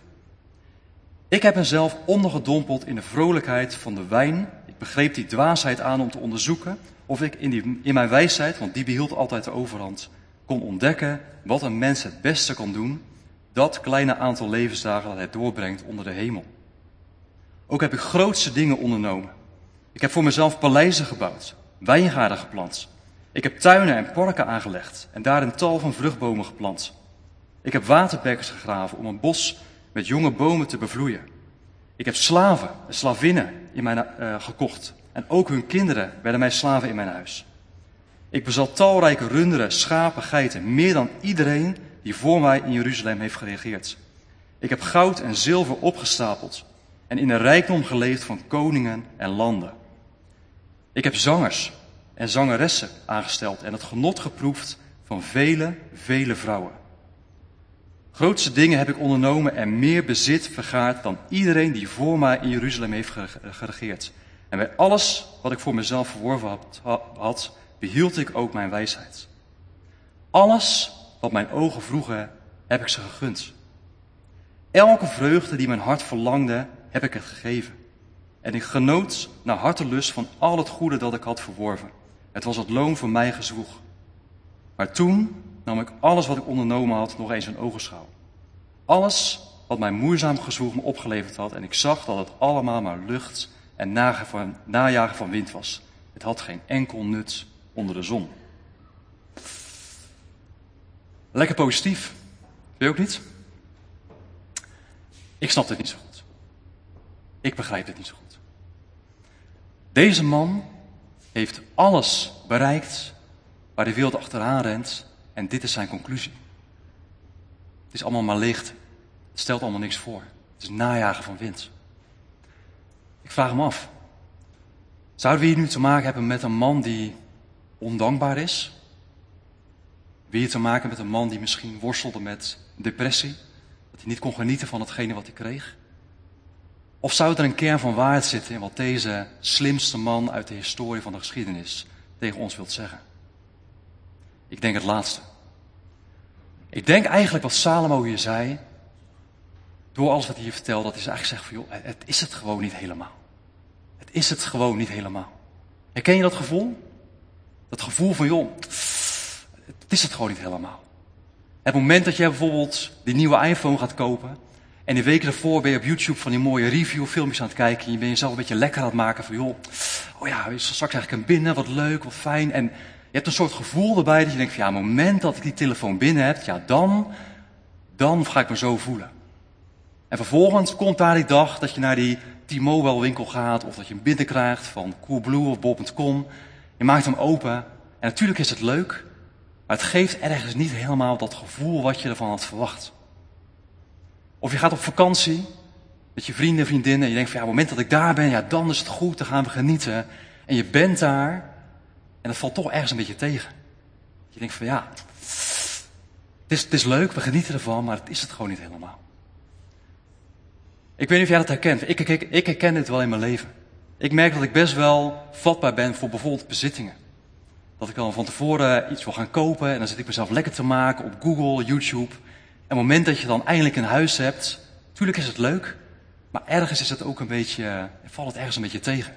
Ik heb mezelf ondergedompeld in de vrolijkheid van de wijn. Ik begreep die dwaasheid aan om te onderzoeken of ik in, die, in mijn wijsheid, want die behield altijd de overhand, kon ontdekken wat een mens het beste kan doen, dat kleine aantal levensdagen dat hij doorbrengt onder de hemel. Ook heb ik grootste dingen ondernomen. Ik heb voor mezelf paleizen gebouwd, wijngaarden geplant. Ik heb tuinen en parken aangelegd en daar een tal van vruchtbomen geplant. Ik heb waterbekkers gegraven om een bos met jonge bomen te bevloeien. Ik heb slaven en slavinnen in mijn, uh, gekocht. En ook hun kinderen werden mijn slaven in mijn huis. Ik bezat talrijke runderen, schapen, geiten. Meer dan iedereen die voor mij in Jeruzalem heeft geregeerd. Ik heb goud en zilver opgestapeld. En in een rijkdom geleefd van koningen en landen. Ik heb zangers en zangeressen aangesteld. En het genot geproefd van vele, vele vrouwen. Grootste dingen heb ik ondernomen en meer bezit vergaard dan iedereen die voor mij in Jeruzalem heeft geregeerd. En bij alles wat ik voor mezelf verworven had, had, behield ik ook mijn wijsheid. Alles wat mijn ogen vroegen, heb ik ze gegund. Elke vreugde die mijn hart verlangde, heb ik het gegeven. En ik genoot naar hartelust van al het goede dat ik had verworven. Het was het loon voor mij gezwoeg. Maar toen nam ik alles wat ik ondernomen had nog eens in ogenschouw. Alles wat mijn moeizaam gezwoeg me opgeleverd had. En ik zag dat het allemaal maar lucht en najagen van, najagen van wind was. Het had geen enkel nut onder de zon. Lekker positief. Vind je ook niet? Ik snap dit niet zo goed. Ik begrijp dit niet zo goed. Deze man heeft alles bereikt waar de wereld achteraan rent. En dit is zijn conclusie. Het is allemaal maar leegte. Het stelt allemaal niks voor. Het is najagen van wind. Ik vraag me af. Zouden we hier nu te maken hebben met een man die ondankbaar is? Weer hier te maken met een man die misschien worstelde met depressie? Dat hij niet kon genieten van hetgene wat hij kreeg? Of zou er een kern van waarheid zitten in wat deze slimste man uit de historie van de geschiedenis tegen ons wilt zeggen? Ik denk het laatste. Ik denk eigenlijk wat Salomo hier zei, door alles wat hij hier vertelt, dat hij eigenlijk zegt van joh, het is het gewoon niet helemaal. Het is het gewoon niet helemaal. Herken je dat gevoel? Dat gevoel van joh, het is het gewoon niet helemaal. Het moment dat jij bijvoorbeeld die nieuwe iPhone gaat kopen en die weken ervoor ben je op YouTube van die mooie reviewfilmpjes aan het kijken en je bent jezelf een beetje lekker aan het maken van joh, oh ja, straks krijg ik hem binnen, wat leuk, wat fijn. En je hebt een soort gevoel erbij dat je denkt van ja, op het moment dat ik die telefoon binnen heb, ja dan, dan ga ik me zo voelen. En vervolgens komt daar die dag dat je naar die T-Mobile winkel gaat of dat je hem binnenkrijgt van Coolblue of bol punt com. Je maakt hem open en natuurlijk is het leuk, maar het geeft ergens niet helemaal dat gevoel wat je ervan had verwacht. Of je gaat op vakantie met je vrienden en vriendinnen en je denkt van ja, op het moment dat ik daar ben, ja dan is het goed, dan gaan we genieten. En je bent daar en het valt toch ergens een beetje tegen. Je denkt van ja, het is, het is leuk, we genieten ervan, maar het is het gewoon niet helemaal. Ik weet niet of jij dat herkent. Ik, ik, ik herken dit wel in mijn leven. Ik merk dat ik best wel vatbaar ben voor bijvoorbeeld bezittingen. Dat ik dan van tevoren iets wil gaan kopen en dan zit ik mezelf lekker te maken op Google, YouTube. En op het moment dat je dan eindelijk een huis hebt, natuurlijk is het leuk, maar ergens is het ook een beetje, valt het ergens een beetje tegen.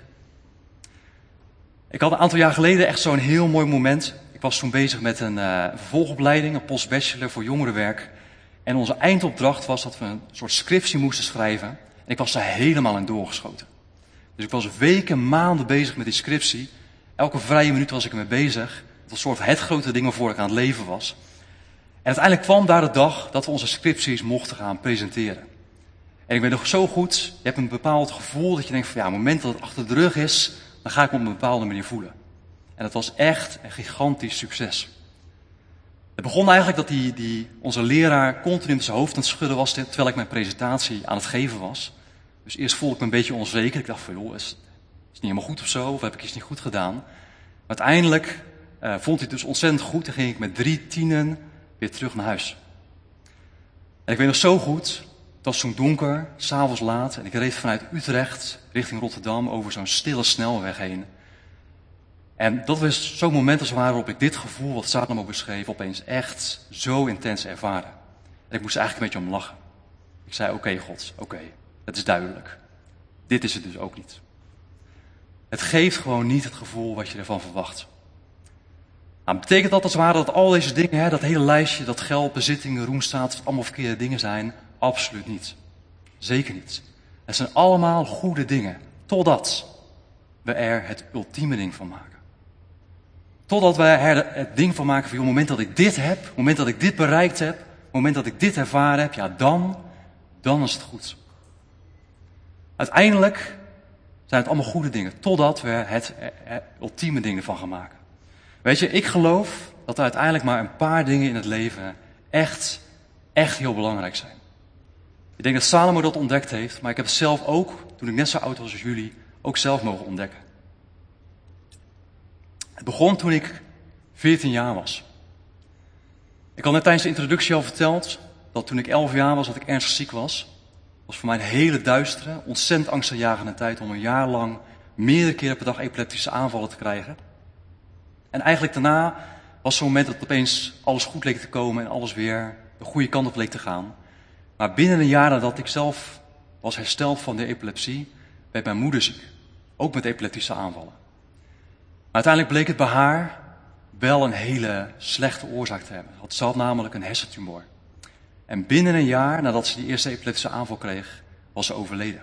Ik had een aantal jaar geleden echt zo'n heel mooi moment. Ik was toen bezig met een uh, vervolgopleiding, een postbachelor voor jongerenwerk. En onze eindopdracht was dat we een soort scriptie moesten schrijven. En ik was daar helemaal in doorgeschoten. Dus ik was weken, maanden bezig met die scriptie. Elke vrije minuut was ik ermee bezig. Het was een soort het grote ding waarvoor ik aan het leven was. En uiteindelijk kwam daar de dag dat we onze scripties mochten gaan presenteren. En ik ben nog zo goed, je hebt een bepaald gevoel dat je denkt van ja, op het moment dat het achter de rug is, dan ga ik me op een bepaalde manier voelen. En dat was echt een gigantisch succes. Het begon eigenlijk dat die, die, onze leraar continu met zijn hoofd aan het schudden was terwijl ik mijn presentatie aan het geven was. Dus eerst voelde ik me een beetje onzeker. Ik dacht van joh, is, is het niet helemaal goed of zo? Of heb ik iets niet goed gedaan? Maar uiteindelijk uh, vond hij het dus ontzettend goed en ging ik met drie tienen weer terug naar huis. En ik weet nog zo goed, het was toen donker, 's avonds laat en ik reed vanuit Utrecht richting Rotterdam over zo'n stille snelweg heen. En dat was zo'n moment als waarop ik dit gevoel, wat Salomo beschreef, opeens echt zo intens ervaren. En ik moest er eigenlijk een beetje om lachen. Ik zei, oké okay, God, oké, okay, het is duidelijk. Dit is het dus ook niet. Het geeft gewoon niet het gevoel wat je ervan verwacht. Nou, betekent dat als het ware dat al deze dingen, hè, dat hele lijstje, dat geld, bezittingen, roemstaat, allemaal verkeerde dingen zijn? Absoluut niet. Zeker niet. Het zijn allemaal goede dingen, totdat we er het ultieme ding van maken. Totdat we er het ding van maken van, op het moment dat ik dit heb, op het moment dat ik dit bereikt heb, op het moment dat ik dit ervaren heb, ja dan, dan is het goed. Uiteindelijk zijn het allemaal goede dingen, totdat we het, het ultieme ding ervan gaan maken. Weet je, ik geloof dat er uiteindelijk maar een paar dingen in het leven echt, echt heel belangrijk zijn. Ik denk dat Salomo dat ontdekt heeft, maar ik heb het zelf ook, toen ik net zo oud was als jullie, ook zelf mogen ontdekken. Het begon toen ik veertien jaar was. Ik had net tijdens de introductie al verteld dat toen ik elf jaar was dat ik ernstig ziek was. Het was voor mij een hele duistere, ontzettend angstaanjagende tijd om een jaar lang meerdere keren per dag epileptische aanvallen te krijgen. En eigenlijk daarna was zo'n moment dat opeens alles goed leek te komen en alles weer de goede kant op leek te gaan. Maar binnen een jaar nadat ik zelf was hersteld van de epilepsie, werd mijn moeder ziek. Ook met epileptische aanvallen. Maar uiteindelijk bleek het bij haar wel een hele slechte oorzaak te hebben. Ze had namelijk een hersentumor. En binnen een jaar nadat ze die eerste epileptische aanval kreeg, was ze overleden.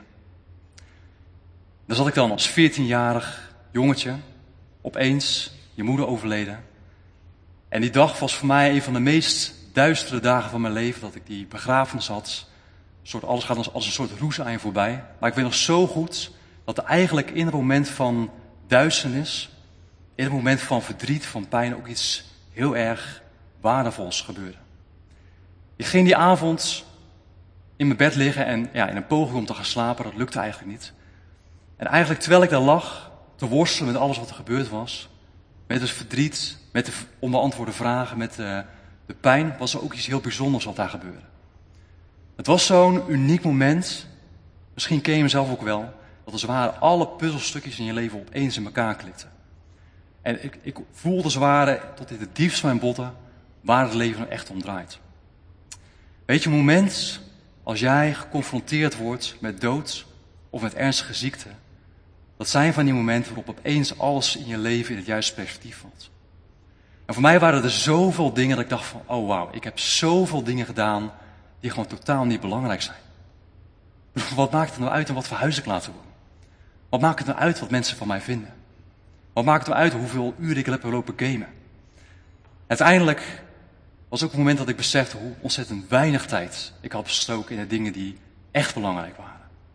Dan zat ik dan als veertienjarig jongetje, opeens je moeder overleden. En die dag was voor mij een van de meest duistere dagen van mijn leven, dat ik die begrafenis had. Een soort, alles gaat als, als een soort roes aan je voorbij. Maar ik weet nog zo goed dat er eigenlijk in het moment van duisternis, in het moment van verdriet, van pijn, ook iets heel erg waardevols gebeurde. Ik ging die avond in mijn bed liggen en ja, in een poging om te gaan slapen, dat lukte eigenlijk niet. En eigenlijk terwijl ik daar lag, te worstelen met alles wat er gebeurd was, met het verdriet, met de onbeantwoorde vragen, met de, de pijn, was er ook iets heel bijzonders wat daar gebeurde. Het was zo'n uniek moment, misschien ken je mezelf ook wel, dat als het ware alle puzzelstukjes in je leven opeens in elkaar klikten. En ik, ik voelde als het ware tot in het diepst van mijn botten waar het leven nou echt om draait. Weet je, een moment als jij geconfronteerd wordt met dood of met ernstige ziekte, dat zijn van die momenten waarop opeens alles in je leven in het juiste perspectief valt. En voor mij waren er zoveel dingen dat ik dacht van, oh wauw, ik heb zoveel dingen gedaan die gewoon totaal niet belangrijk zijn. Wat maakt het nou uit en wat voor huis ik laten wonen? Wat maakt het nou uit wat mensen van mij vinden? Wat maakt het nou uit hoeveel uren ik heb lopen gamen? Uiteindelijk was ook het moment dat ik besefte hoe ontzettend weinig tijd ik had bestoken in de dingen die echt belangrijk waren.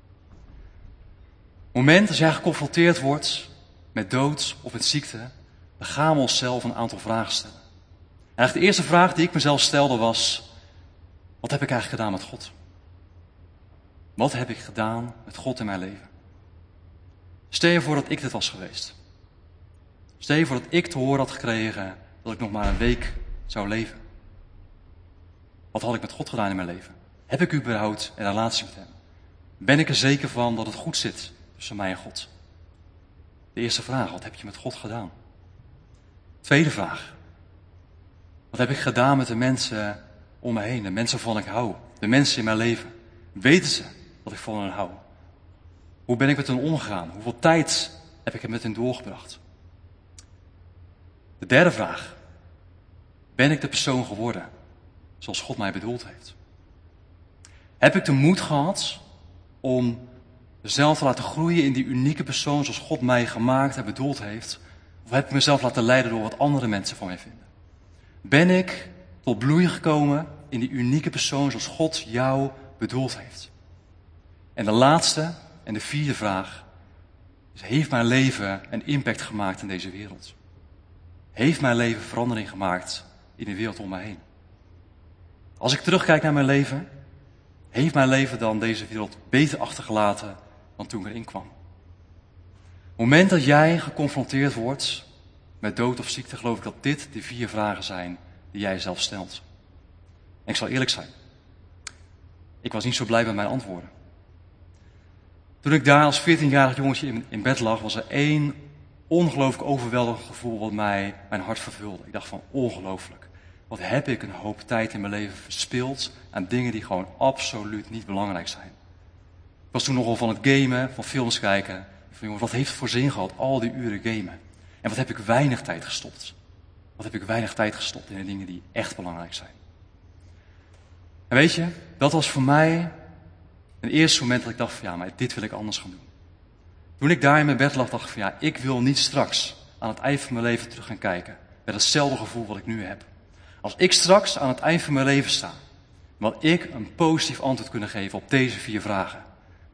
Het moment als jij geconfronteerd wordt met dood of met ziekte, dan gaan we onszelf een aantal vragen stellen. En eigenlijk de eerste vraag die ik mezelf stelde was, wat heb ik eigenlijk gedaan met God? Wat heb ik gedaan met God in mijn leven? Stel je voor dat ik dit was geweest. Stel je voor dat ik te horen had gekregen dat ik nog maar een week zou leven. Wat had ik met God gedaan in mijn leven? Heb ik überhaupt een relatie met hem? Ben ik er zeker van dat het goed zit tussen mij en God? De eerste vraag, wat heb je met God gedaan? Tweede vraag, wat heb ik gedaan met de mensen om me heen, de mensen waarvan ik hou, de mensen in mijn leven? Weten ze dat ik van hen hou? Hoe ben ik met hen omgegaan? Hoeveel tijd heb ik er met hen doorgebracht? De derde vraag, ben ik de persoon geworden zoals God mij bedoeld heeft? Heb ik de moed gehad om mezelf te laten groeien in die unieke persoon zoals God mij gemaakt en bedoeld heeft? Of heb ik mezelf laten leiden door wat andere mensen van mij vinden? Ben ik tot bloei gekomen in die unieke persoon zoals God jou bedoeld heeft? En de laatste en de vierde vraag is, heeft mijn leven een impact gemaakt in deze wereld? Heeft mijn leven verandering gemaakt in de wereld om mij heen? Als ik terugkijk naar mijn leven, heeft mijn leven dan deze wereld beter achtergelaten dan toen ik erin kwam? Op het moment dat jij geconfronteerd wordt met dood of ziekte, geloof ik dat dit de vier vragen zijn die jij zelf stelt. En ik zal eerlijk zijn, ik was niet zo blij met mijn antwoorden. Toen ik daar als veertienjarig jongetje in, in bed lag, was er één ongelooflijk overweldigend gevoel wat mij mijn hart vervulde. Ik dacht van, ongelooflijk. Wat heb ik een hoop tijd in mijn leven verspild aan dingen die gewoon absoluut niet belangrijk zijn. Ik was toen nogal van het gamen, van films kijken. Van, jongen, wat heeft het voor zin gehad, al die uren gamen? En wat heb ik weinig tijd gestopt? Wat heb ik weinig tijd gestopt in de dingen die echt belangrijk zijn? En weet je, dat was voor mij een eerste moment dat ik dacht van, ja, maar dit wil ik anders gaan doen. Toen ik daar in mijn bed lag, dacht ik van, ja, ik wil niet straks aan het eind van mijn leven terug gaan kijken met hetzelfde gevoel wat ik nu heb. Als ik straks aan het eind van mijn leven sta, wil ik een positief antwoord kunnen geven op deze vier vragen.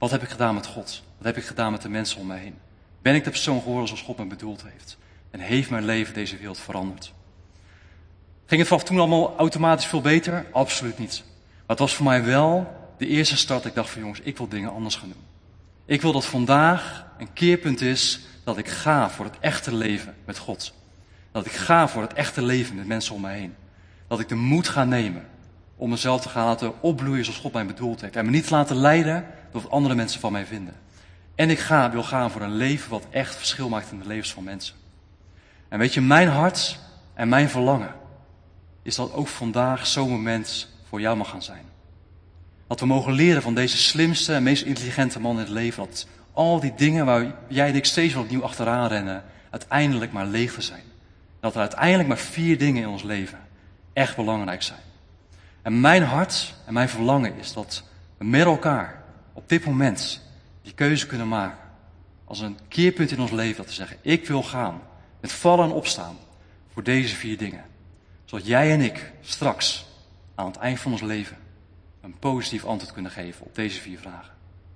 Wat heb ik gedaan met God? Wat heb ik gedaan met de mensen om me heen? Ben ik de persoon geworden zoals God me bedoeld heeft? En heeft mijn leven deze wereld veranderd? Ging het vanaf toen allemaal automatisch veel beter? Absoluut niet. Maar het was voor mij wel de eerste start. Ik dacht van jongens, ik wil dingen anders gaan doen. Ik wil dat vandaag een keerpunt is dat ik ga voor het echte leven met God. Dat ik ga voor het echte leven met mensen om me heen. Dat ik de moed ga nemen om mezelf te gaan laten opbloeien zoals God mij bedoeld heeft. En me niet te laten leiden door wat andere mensen van mij vinden. En ik ga, wil gaan voor een leven wat echt verschil maakt in de levens van mensen. En weet je, mijn hart en mijn verlangen is dat ook vandaag zo'n moment voor jou mag gaan zijn. Dat we mogen leren van deze slimste en meest intelligente man in het leven. Dat al die dingen waar jij en ik steeds wel opnieuw achteraan rennen, uiteindelijk maar leeg te zijn. Dat er uiteindelijk maar vier dingen in ons leven echt belangrijk zijn. En mijn hart en mijn verlangen is dat we met elkaar op dit moment die keuze kunnen maken. Als een keerpunt in ons leven dat we zeggen, ik wil gaan met vallen en opstaan voor deze vier dingen. Zodat jij en ik straks aan het eind van ons leven een positief antwoord kunnen geven op deze vier vragen.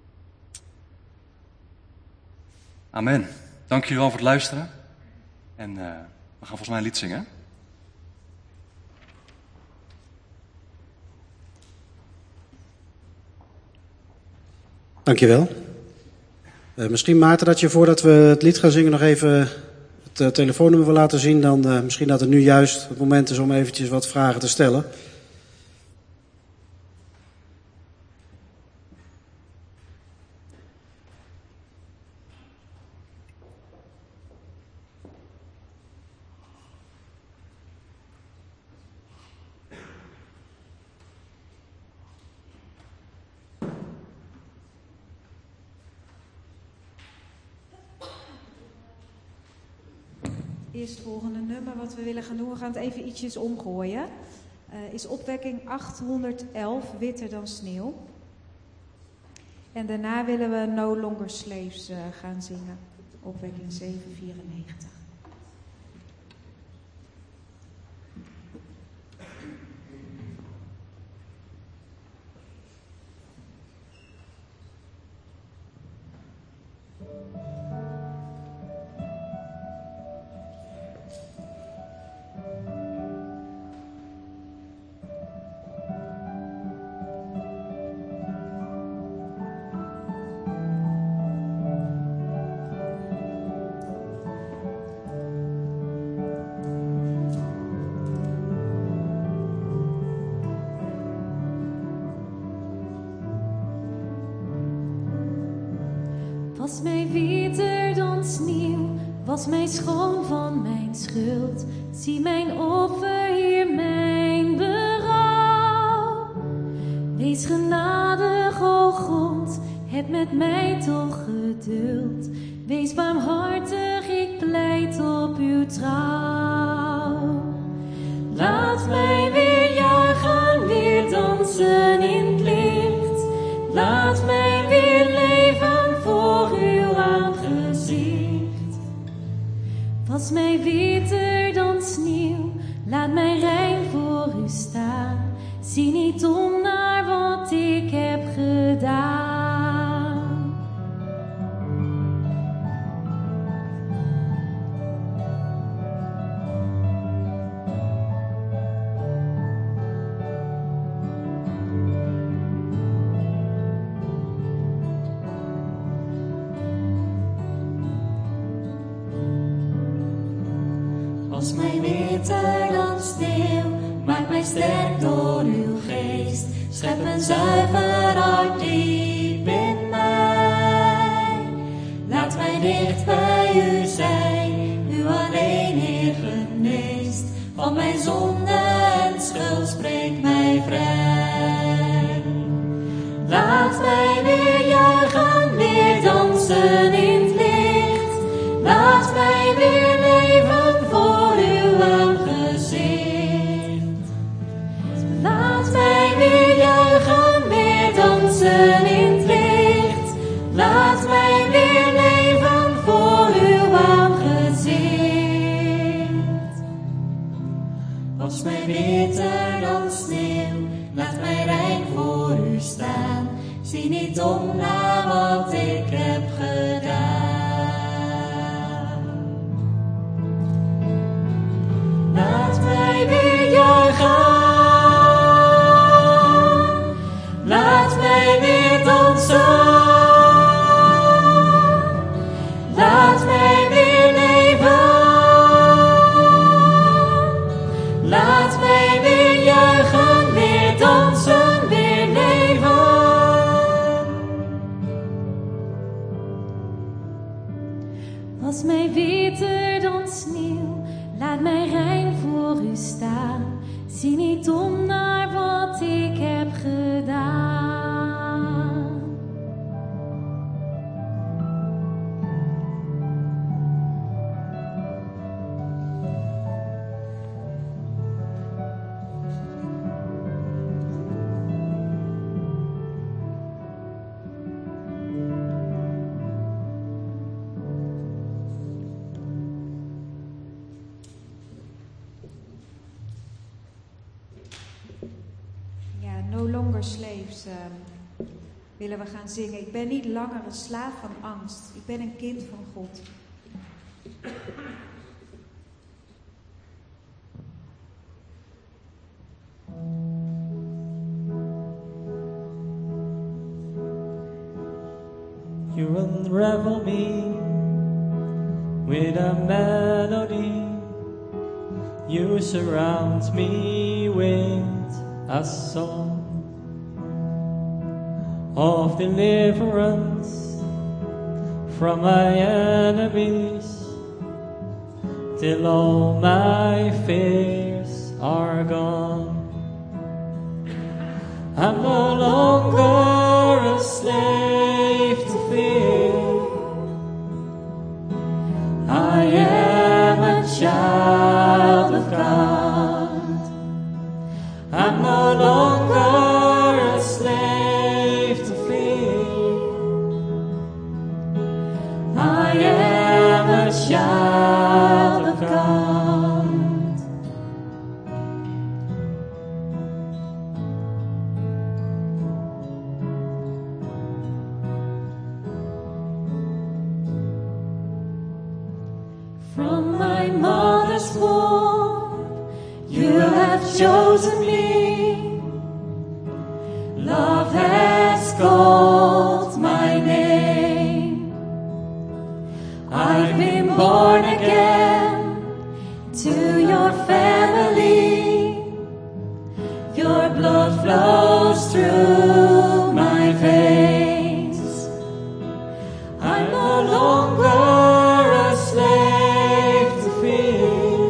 Amen. Dank jullie wel voor het luisteren. En uh, we gaan volgens mij een lied zingen. Dankjewel. Uh, misschien Maarten dat je voordat we het lied gaan zingen nog even het uh, telefoonnummer wil laten zien. Dan uh, misschien dat het nu juist het moment is om eventjes wat vragen te stellen. Eerst het volgende nummer wat we willen gaan doen, we gaan het even ietsjes omgooien, uh, is opwekking achthonderdelf, Witter dan sneeuw. En daarna willen we No Longer Slaves uh, gaan zingen, opwekking zevenhonderdvierennegentig. Was mij witter dan sneeuw, was mij schoon van mijn schuld. Zie mijn offer hier, mijn berouw. Wees genadig, o God, heb met mij toch geduld. Wees barmhartig, ik pleit op uw trouw. Laat mij weer juichen, weer dansen in het licht. Laat mij weer leven voor uw aangezicht. Was mij witter dan sneeuw, laat mij rein voor u staan. Zie niet om naar wat ik heb gedaan. Was mij witter dan sneeuw, maak mij sterk door uw geest. Schep een zuiver hart diep in mij. Laat mij dicht bij u zijn, u alleen Heer geneest. Van mijn zonde en schuld spreekt mij vrij. Laat mij weer juichen, weer dansen in het licht. Laat mij weer leven voor uw aangezicht. Laat mij weer juichen, weer dansen in het licht. Laat mij weer leven voor uw aangezicht. Was mij witter dan sneeuw, laat mij rein voor u staan. zie niet om naar wat ik heb gedaan. Laat mij weer juichen, laat mij weer dansen, laat mij weer leven, laat mij weer juichen, weer dansen, weer leven. Was mij witter dan sneeuw, laat mij rein voor u staan. Zie niet om naar wat ik heb gedaan. No Longer Slaves uh, willen we gaan zingen. Ik ben niet langer een slaaf van angst. Ik ben een kind van God. You unravel me with a melody. You surround me with a song of deliverance from my enemies, till all my fears are gone. I'm no longer a slave to fear. I am a child of God. I'm no longer a slave to fear. I am a child of God. From my mother's womb, you have chosen me. Love has called my name. I've been born again to your family. Your blood flows through my veins. I'm no longer a slave to fear.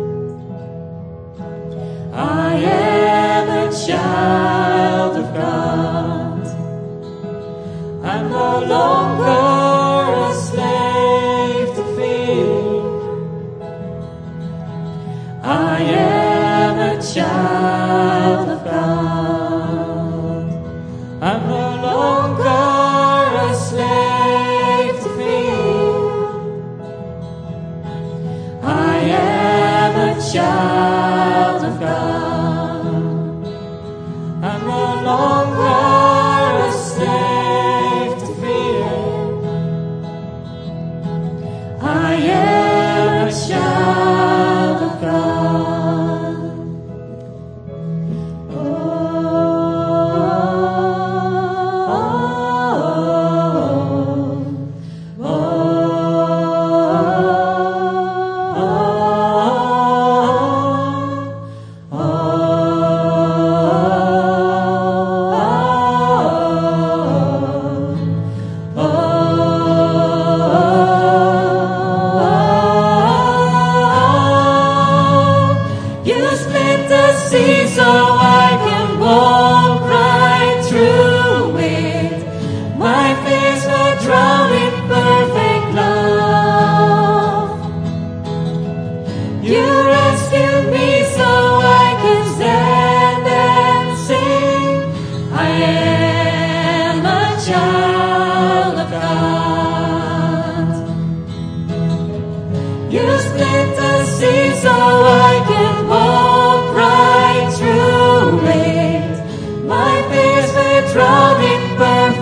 I am a child of God. I'm no longer a slave to fear. I am a child of God. I'm no longer a slave to fear. I am a child of God. I'm no longer a slave to fear. I am a child of God. Oh, oh, oh, you split the sea so I can walk right through it. My fears were drowned in perfect love. You rescued me so I can stand and sing. I am a child of God. You split the sea so I can walk right through it. My fears were drowned in perfect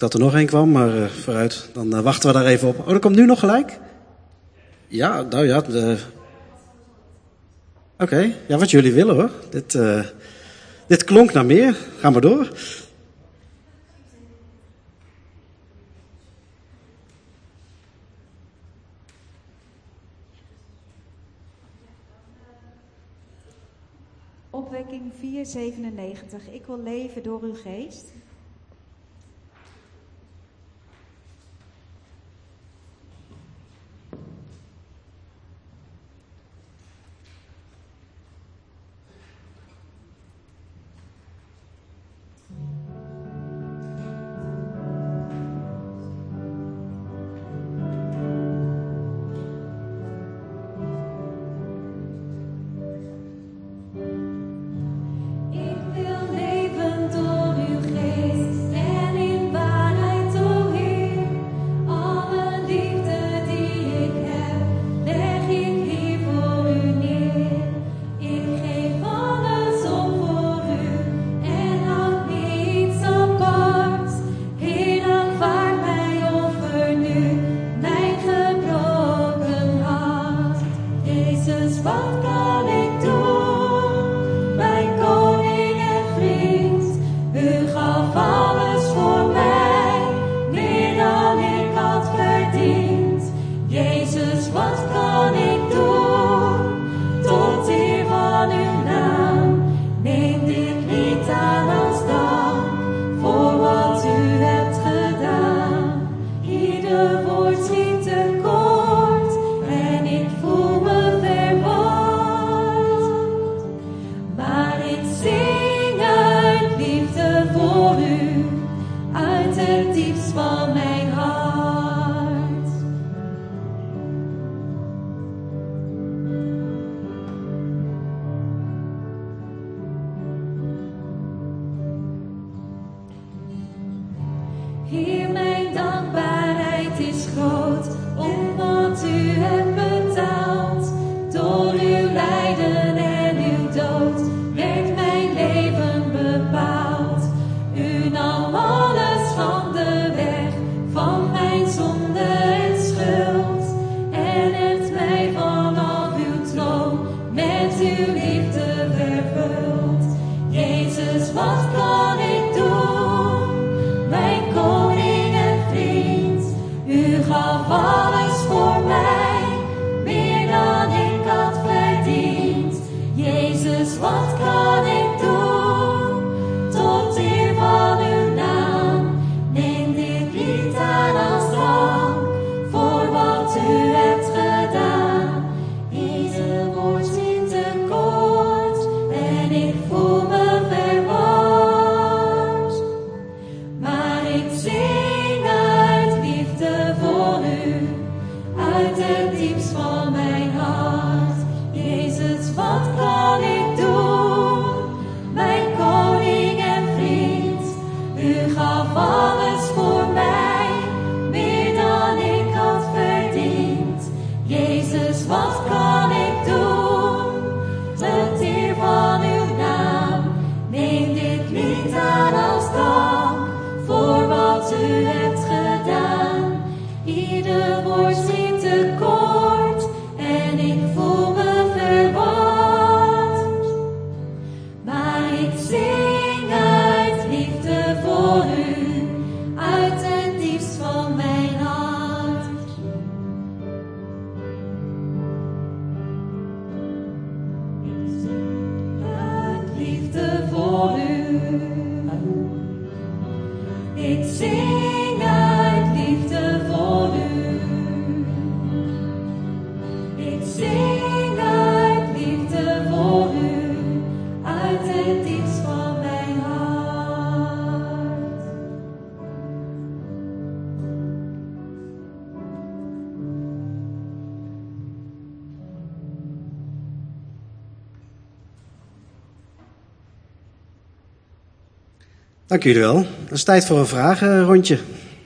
dat er nog één kwam, maar uh, vooruit. Dan uh, wachten we daar even op. Oh, dat komt nu nog gelijk? Ja, nou ja. Oké, okay. Ja, wat jullie willen hoor. Dit, uh, dit klonk naar meer. Ga maar door. Opwekking vier zevenennegentig. Ik wil leven door uw geest. Heer, mijn dankbaarheid is groot, omdat u hebt betaald. Door uw lijden en uw dood werd mijn leven bepaald. U nam alle schande weg van mijn zonde en schuld. En hebt mij vanaf uw troon met uw liefde vervuld. Jezus, wat kan ik doen? Mijn koning en vriend, u gaf alles voor mij, meer dan ik had verdiend. Jezus, wat kan ik doen? Tot eer van uw naam, neem dit lied aan als dank voor wat u hebt gedaan. Ieder woord zit tekort en ik voel me verward. Maar ik zing uit liefde voor u, uit het diepst van mijn hart. Jezus, wat kan ik doen? Mijn koning en vriend, u gaf alles voor mij, meer dan ik had verdiend. Jezus, wat kan ik doen? Tot eer van uw naam, neem dit lied aan als dank voor wat u hebt gedaan. Ieder woord zit tekort en ik voel me verward. Maar ik zing uit liefde voor u, uit het diepst van mijn hart. Ik zing uit liefde voor u. Ik zing uit liefde voor u. Ik zing uit liefde voor u, uit het diepst van mijn hart. Dank jullie wel. Het is tijd voor een vragenrondje.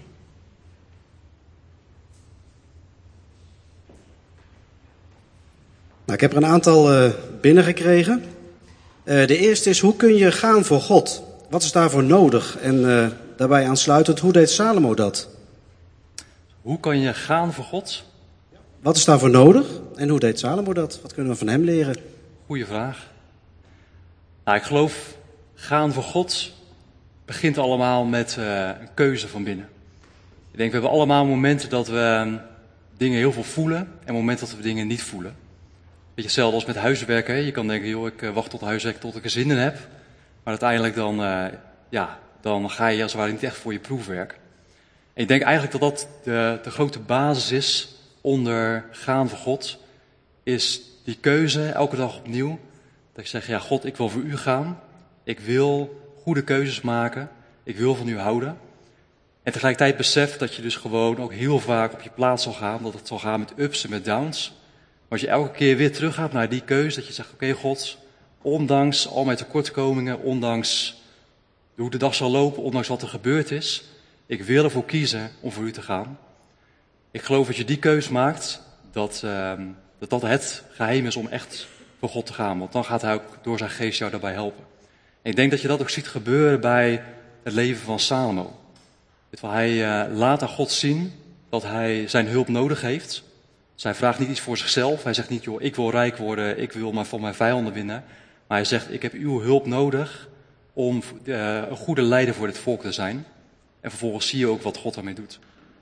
Nou, ik heb er een aantal uh, binnengekregen. Uh, de eerste is, hoe kun je gaan voor God? Wat is daarvoor nodig? En uh, daarbij aansluitend, hoe deed Salomo dat? Hoe kan je gaan voor God? Wat is daarvoor nodig en hoe deed Salomo dat? Wat kunnen we van hem leren? Goeie vraag. Nou, ik geloof, gaan voor God begint allemaal met uh, een keuze van binnen. Ik denk, we hebben allemaal momenten dat we uh, dingen heel veel voelen en momenten dat we dingen niet voelen. Weet je, hetzelfde als met huiswerk. Hè? Je kan denken, joh, ik uh, wacht tot huiswerk tot ik er zin in heb. Maar uiteindelijk dan, uh, ja, dan ga je als het ware niet echt voor je proefwerk. En ik denk eigenlijk dat dat de, de grote basis is onder gaan voor God. Is die keuze elke dag opnieuw. Dat je zegt, ja God, ik wil voor u gaan. Ik wil goede keuzes maken. Ik wil van u houden. En tegelijkertijd besef dat je dus gewoon ook heel vaak op je plaats zal gaan. Dat het zal gaan met ups en met downs. Maar als je elke keer weer teruggaat naar die keuze. Dat je zegt, oké okay, God, ondanks al mijn tekortkomingen. Ondanks hoe de dag zal lopen. Ondanks wat er gebeurd is. Ik wil ervoor kiezen om voor u te gaan. Ik geloof dat je die keuze maakt. Dat, uh, dat dat het geheim is om echt voor God te gaan. Want dan gaat hij ook door zijn geest jou daarbij helpen. En ik denk dat je dat ook ziet gebeuren bij het leven van Salomo. Hij uh, laat aan God zien dat hij zijn hulp nodig heeft. Dus hij vraagt niet iets voor zichzelf. Hij zegt niet, joh, ik wil rijk worden, ik wil maar van mijn vijanden winnen. Maar hij zegt, ik heb uw hulp nodig om uh, een goede leider voor dit volk te zijn. En vervolgens zie je ook wat God daarmee doet.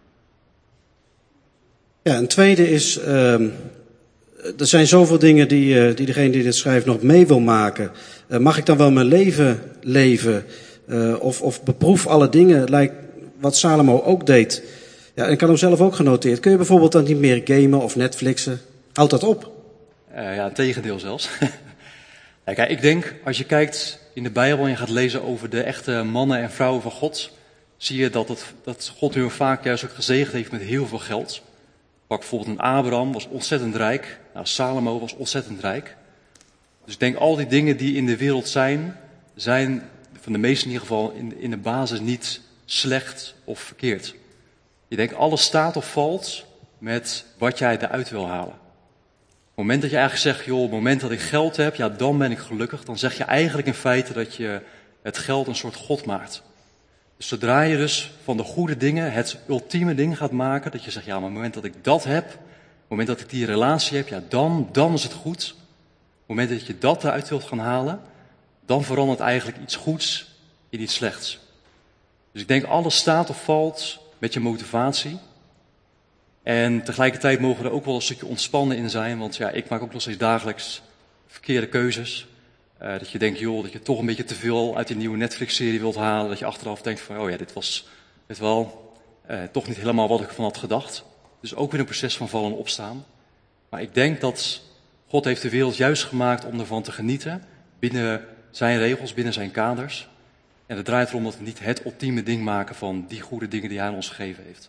Ja, een tweede is, uh, er zijn zoveel dingen die, uh, die degene die dit schrijft nog mee wil maken. Uh, mag ik dan wel mijn leven leven? Uh, of, of beproef alle dingen, lijkt wat Salomo ook deed. Ja, en ik had hem zelf ook genoteerd. Kun je bijvoorbeeld dan niet meer gamen of Netflixen? Houd dat op? Uh, ja, tegendeel zelfs. Kijk, ik denk, als je kijkt in de Bijbel en je gaat lezen over de echte mannen en vrouwen van God, zie je dat, het, dat God hun vaak juist ook gezegend heeft met heel veel geld. Pak bijvoorbeeld een Abraham, was ontzettend rijk. Nou, Salomo was ontzettend rijk. Dus ik denk, al die dingen die in de wereld zijn, zijn van de meesten in ieder geval in, in de basis niet slecht of verkeerd. Je denkt, alles staat of valt met wat jij eruit wil halen. Op het moment dat je eigenlijk zegt, joh, op het moment dat ik geld heb, ja, dan ben ik gelukkig. Dan zeg je eigenlijk in feite dat je het geld een soort God maakt. Dus zodra je dus van de goede dingen het ultieme ding gaat maken, dat je zegt, ja, maar op het moment dat ik dat heb, op het moment dat ik die relatie heb, ja, dan, dan is het goed. Op het moment dat je dat eruit wilt gaan halen, dan verandert eigenlijk iets goeds in iets slechts. Dus ik denk, alles staat of valt met je motivatie. En tegelijkertijd mogen we er ook wel een stukje ontspannen in zijn, want ja, ik maak ook nog steeds dagelijks verkeerde keuzes. Uh, dat je denkt, joh, dat je toch een beetje te veel uit die nieuwe Netflix-serie wilt halen. Dat je achteraf denkt van, oh ja, dit was dit wel uh, toch niet helemaal wat ik van had gedacht. Dus ook weer een proces van vallen en opstaan. Maar ik denk dat God heeft de wereld juist gemaakt om ervan te genieten. Binnen zijn regels, binnen zijn kaders. En het draait erom dat we niet het ultieme ding maken van die goede dingen die hij aan ons gegeven heeft.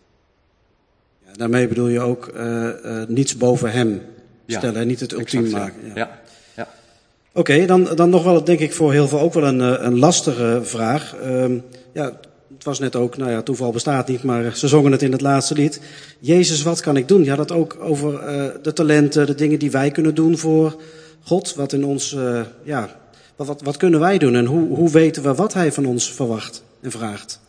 Ja, daarmee bedoel je ook uh, uh, niets boven hem stellen en ja, niet het ultiem exact, maken. Ja. ja. ja. Oké, okay, dan, dan nog wel, denk ik, voor heel veel ook wel een, een lastige vraag. Um, ja, het was net ook, nou ja, toeval bestaat niet, maar ze zongen het in het laatste lied. Jezus, wat kan ik doen? Ja, dat ook over uh, de talenten, de dingen die wij kunnen doen voor God. Wat in ons, uh, ja, wat, wat, wat kunnen wij doen en hoe, hoe weten we wat hij van ons verwacht en vraagt?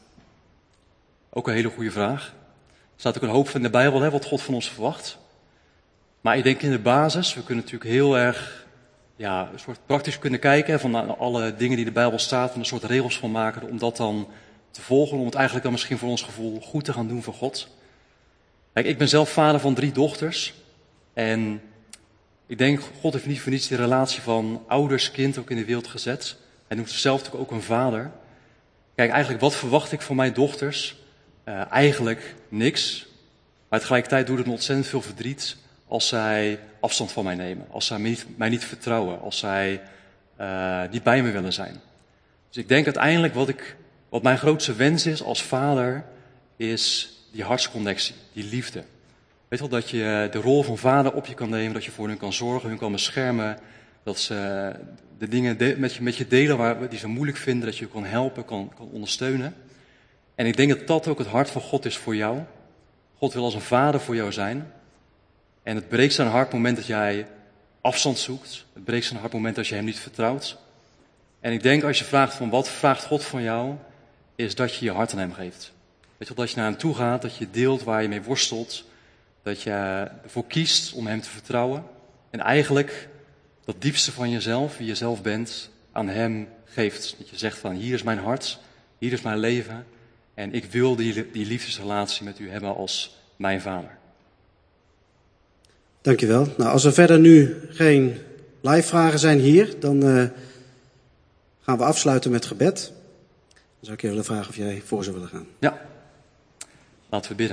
Ook een hele goede vraag. Er staat ook een hoop van in de Bijbel, hè, wat God van ons verwacht. Maar ik denk in de basis, we kunnen natuurlijk heel erg, ja, een soort praktisch kunnen kijken van alle dingen die in de Bijbel staat, van een soort regels van maken, om dat dan te volgen, om het eigenlijk dan misschien voor ons gevoel goed te gaan doen voor God. Kijk, ik ben zelf vader van drie dochters en ik denk, God heeft niet voor niets die relatie van ouders-kind ook in de wereld gezet. Hij noemt zichzelf natuurlijk ook een vader. Kijk, eigenlijk, wat verwacht ik van mijn dochters? Uh, eigenlijk niks, maar tegelijkertijd doet het me ontzettend veel verdriet als zij afstand van mij nemen, als zij mij niet, mij niet vertrouwen, als zij uh, niet bij me willen zijn. Dus ik denk uiteindelijk wat, ik, wat mijn grootste wens is als vader, is die hartsconnectie, die liefde. Weet wel, dat je de rol van vader op je kan nemen, dat je voor hun kan zorgen, hun kan beschermen, dat ze de dingen de, met, je, met je delen waar, die ze moeilijk vinden, dat je je kan helpen, kan, kan ondersteunen. En ik denk dat dat ook het hart van God is voor jou. God wil als een vader voor jou zijn. En het breekt zijn hart op het moment dat jij afstand zoekt. Het breekt zijn hart op het moment dat je hem niet vertrouwt. En ik denk als je vraagt van wat vraagt God van jou, is dat je je hart aan hem geeft. Weet je wel, dat je naar hem toe gaat, dat je deelt waar je mee worstelt. Dat je ervoor kiest om hem te vertrouwen. En eigenlijk dat diepste van jezelf, wie je zelf bent, aan hem geeft. Dat je zegt van, hier is mijn hart, hier is mijn leven. En ik wil die, die liefdesrelatie met u hebben als mijn vader. Dankjewel. Nou, als er verder nu geen live vragen zijn hier, dan uh, gaan we afsluiten met gebed. Dan zou ik je willen vragen of jij voor zou willen gaan. Ja, laten we bidden.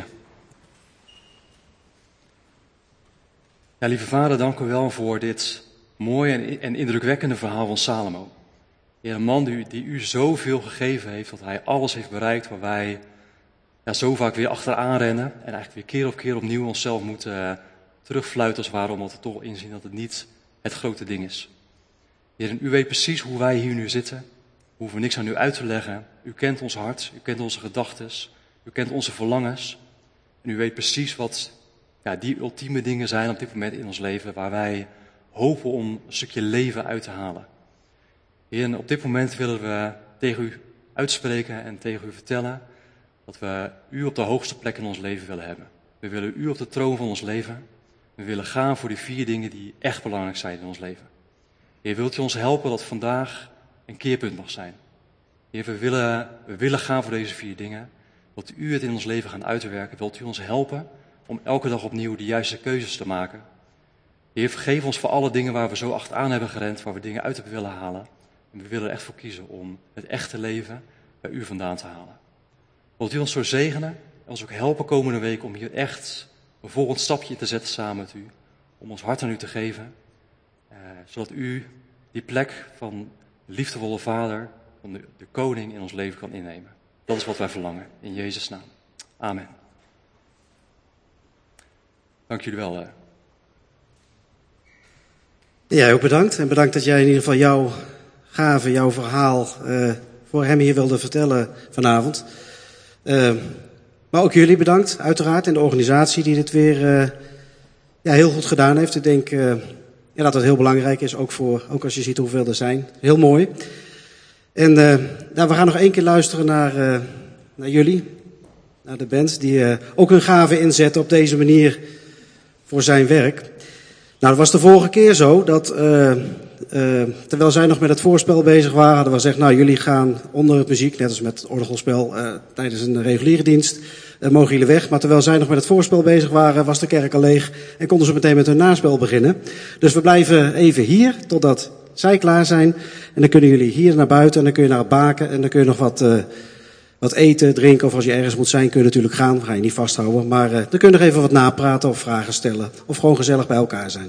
Ja, lieve vader, dank u wel voor dit mooie en, en indrukwekkende verhaal van Salomo. Ja, een man die, die u zoveel gegeven heeft, dat hij alles heeft bereikt waar wij ja, zo vaak weer achteraan rennen. En eigenlijk weer keer op keer opnieuw onszelf moeten uh, terugfluiten als het ware, omdat we toch inzien dat het niet het grote ding is. Heer, en u weet precies hoe wij hier nu zitten. We hoeven niks aan u uit te leggen. U kent ons hart, u kent onze gedachten, u kent onze verlangens. En u weet precies wat ja, die ultieme dingen zijn op dit moment in ons leven, waar wij hopen om een stukje leven uit te halen. Heer, en op dit moment willen we tegen u uitspreken en tegen u vertellen dat we u op de hoogste plek in ons leven willen hebben. We willen u op de troon van ons leven. We willen gaan voor die vier dingen die echt belangrijk zijn in ons leven. Heer, wilt u ons helpen dat vandaag een keerpunt mag zijn? Heer, we willen, we willen gaan voor deze vier dingen. Wilt u het in ons leven gaan uitwerken? Wilt u ons helpen om elke dag opnieuw de juiste keuzes te maken? Heer, vergeef ons voor alle dingen waar we zo achteraan hebben gerend, waar we dingen uit hebben willen halen. En we willen er echt voor kiezen om het echte leven bij u vandaan te halen. Wilt u ons zo zegenen en ons ook helpen komende week om hier echt een volgend stapje te zetten samen met u. Om ons hart aan u te geven. Eh, zodat u die plek van liefdevolle vader, van de, de koning in ons leven kan innemen. Dat is wat wij verlangen. In Jezus' naam. Amen. Dank jullie wel. Eh. Jij ook bedankt. En bedankt dat jij in ieder geval jouw gave, jouw verhaal uh, voor hem hier wilde vertellen vanavond. Uh, maar ook jullie bedankt, uiteraard. En de organisatie die dit weer uh, ja, heel goed gedaan heeft. Ik denk uh, ja, dat het heel belangrijk is, ook, voor, ook als je ziet hoeveel er zijn. Heel mooi. En uh, nou, we gaan nog één keer luisteren naar, uh, naar jullie. Naar de band die uh, ook hun gave inzetten op deze manier voor zijn werk. Nou, dat was de vorige keer zo, dat uh, uh, terwijl zij nog met het voorspel bezig waren, hadden we gezegd, nou, jullie gaan onder het muziek, net als met het orgelspel, uh, tijdens een reguliere dienst, uh, mogen jullie weg. Maar terwijl zij nog met het voorspel bezig waren, was de kerk al leeg en konden ze meteen met hun naspel beginnen. Dus we blijven even hier, totdat zij klaar zijn. En dan kunnen jullie hier naar buiten en dan kun je naar het baken en dan kun je nog wat, uh, wat eten, drinken. Of als je ergens moet zijn, kun je natuurlijk gaan. We gaan je niet vasthouden. Maar uh, dan kun je nog even wat napraten of vragen stellen. Of gewoon gezellig bij elkaar zijn.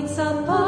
niets apart.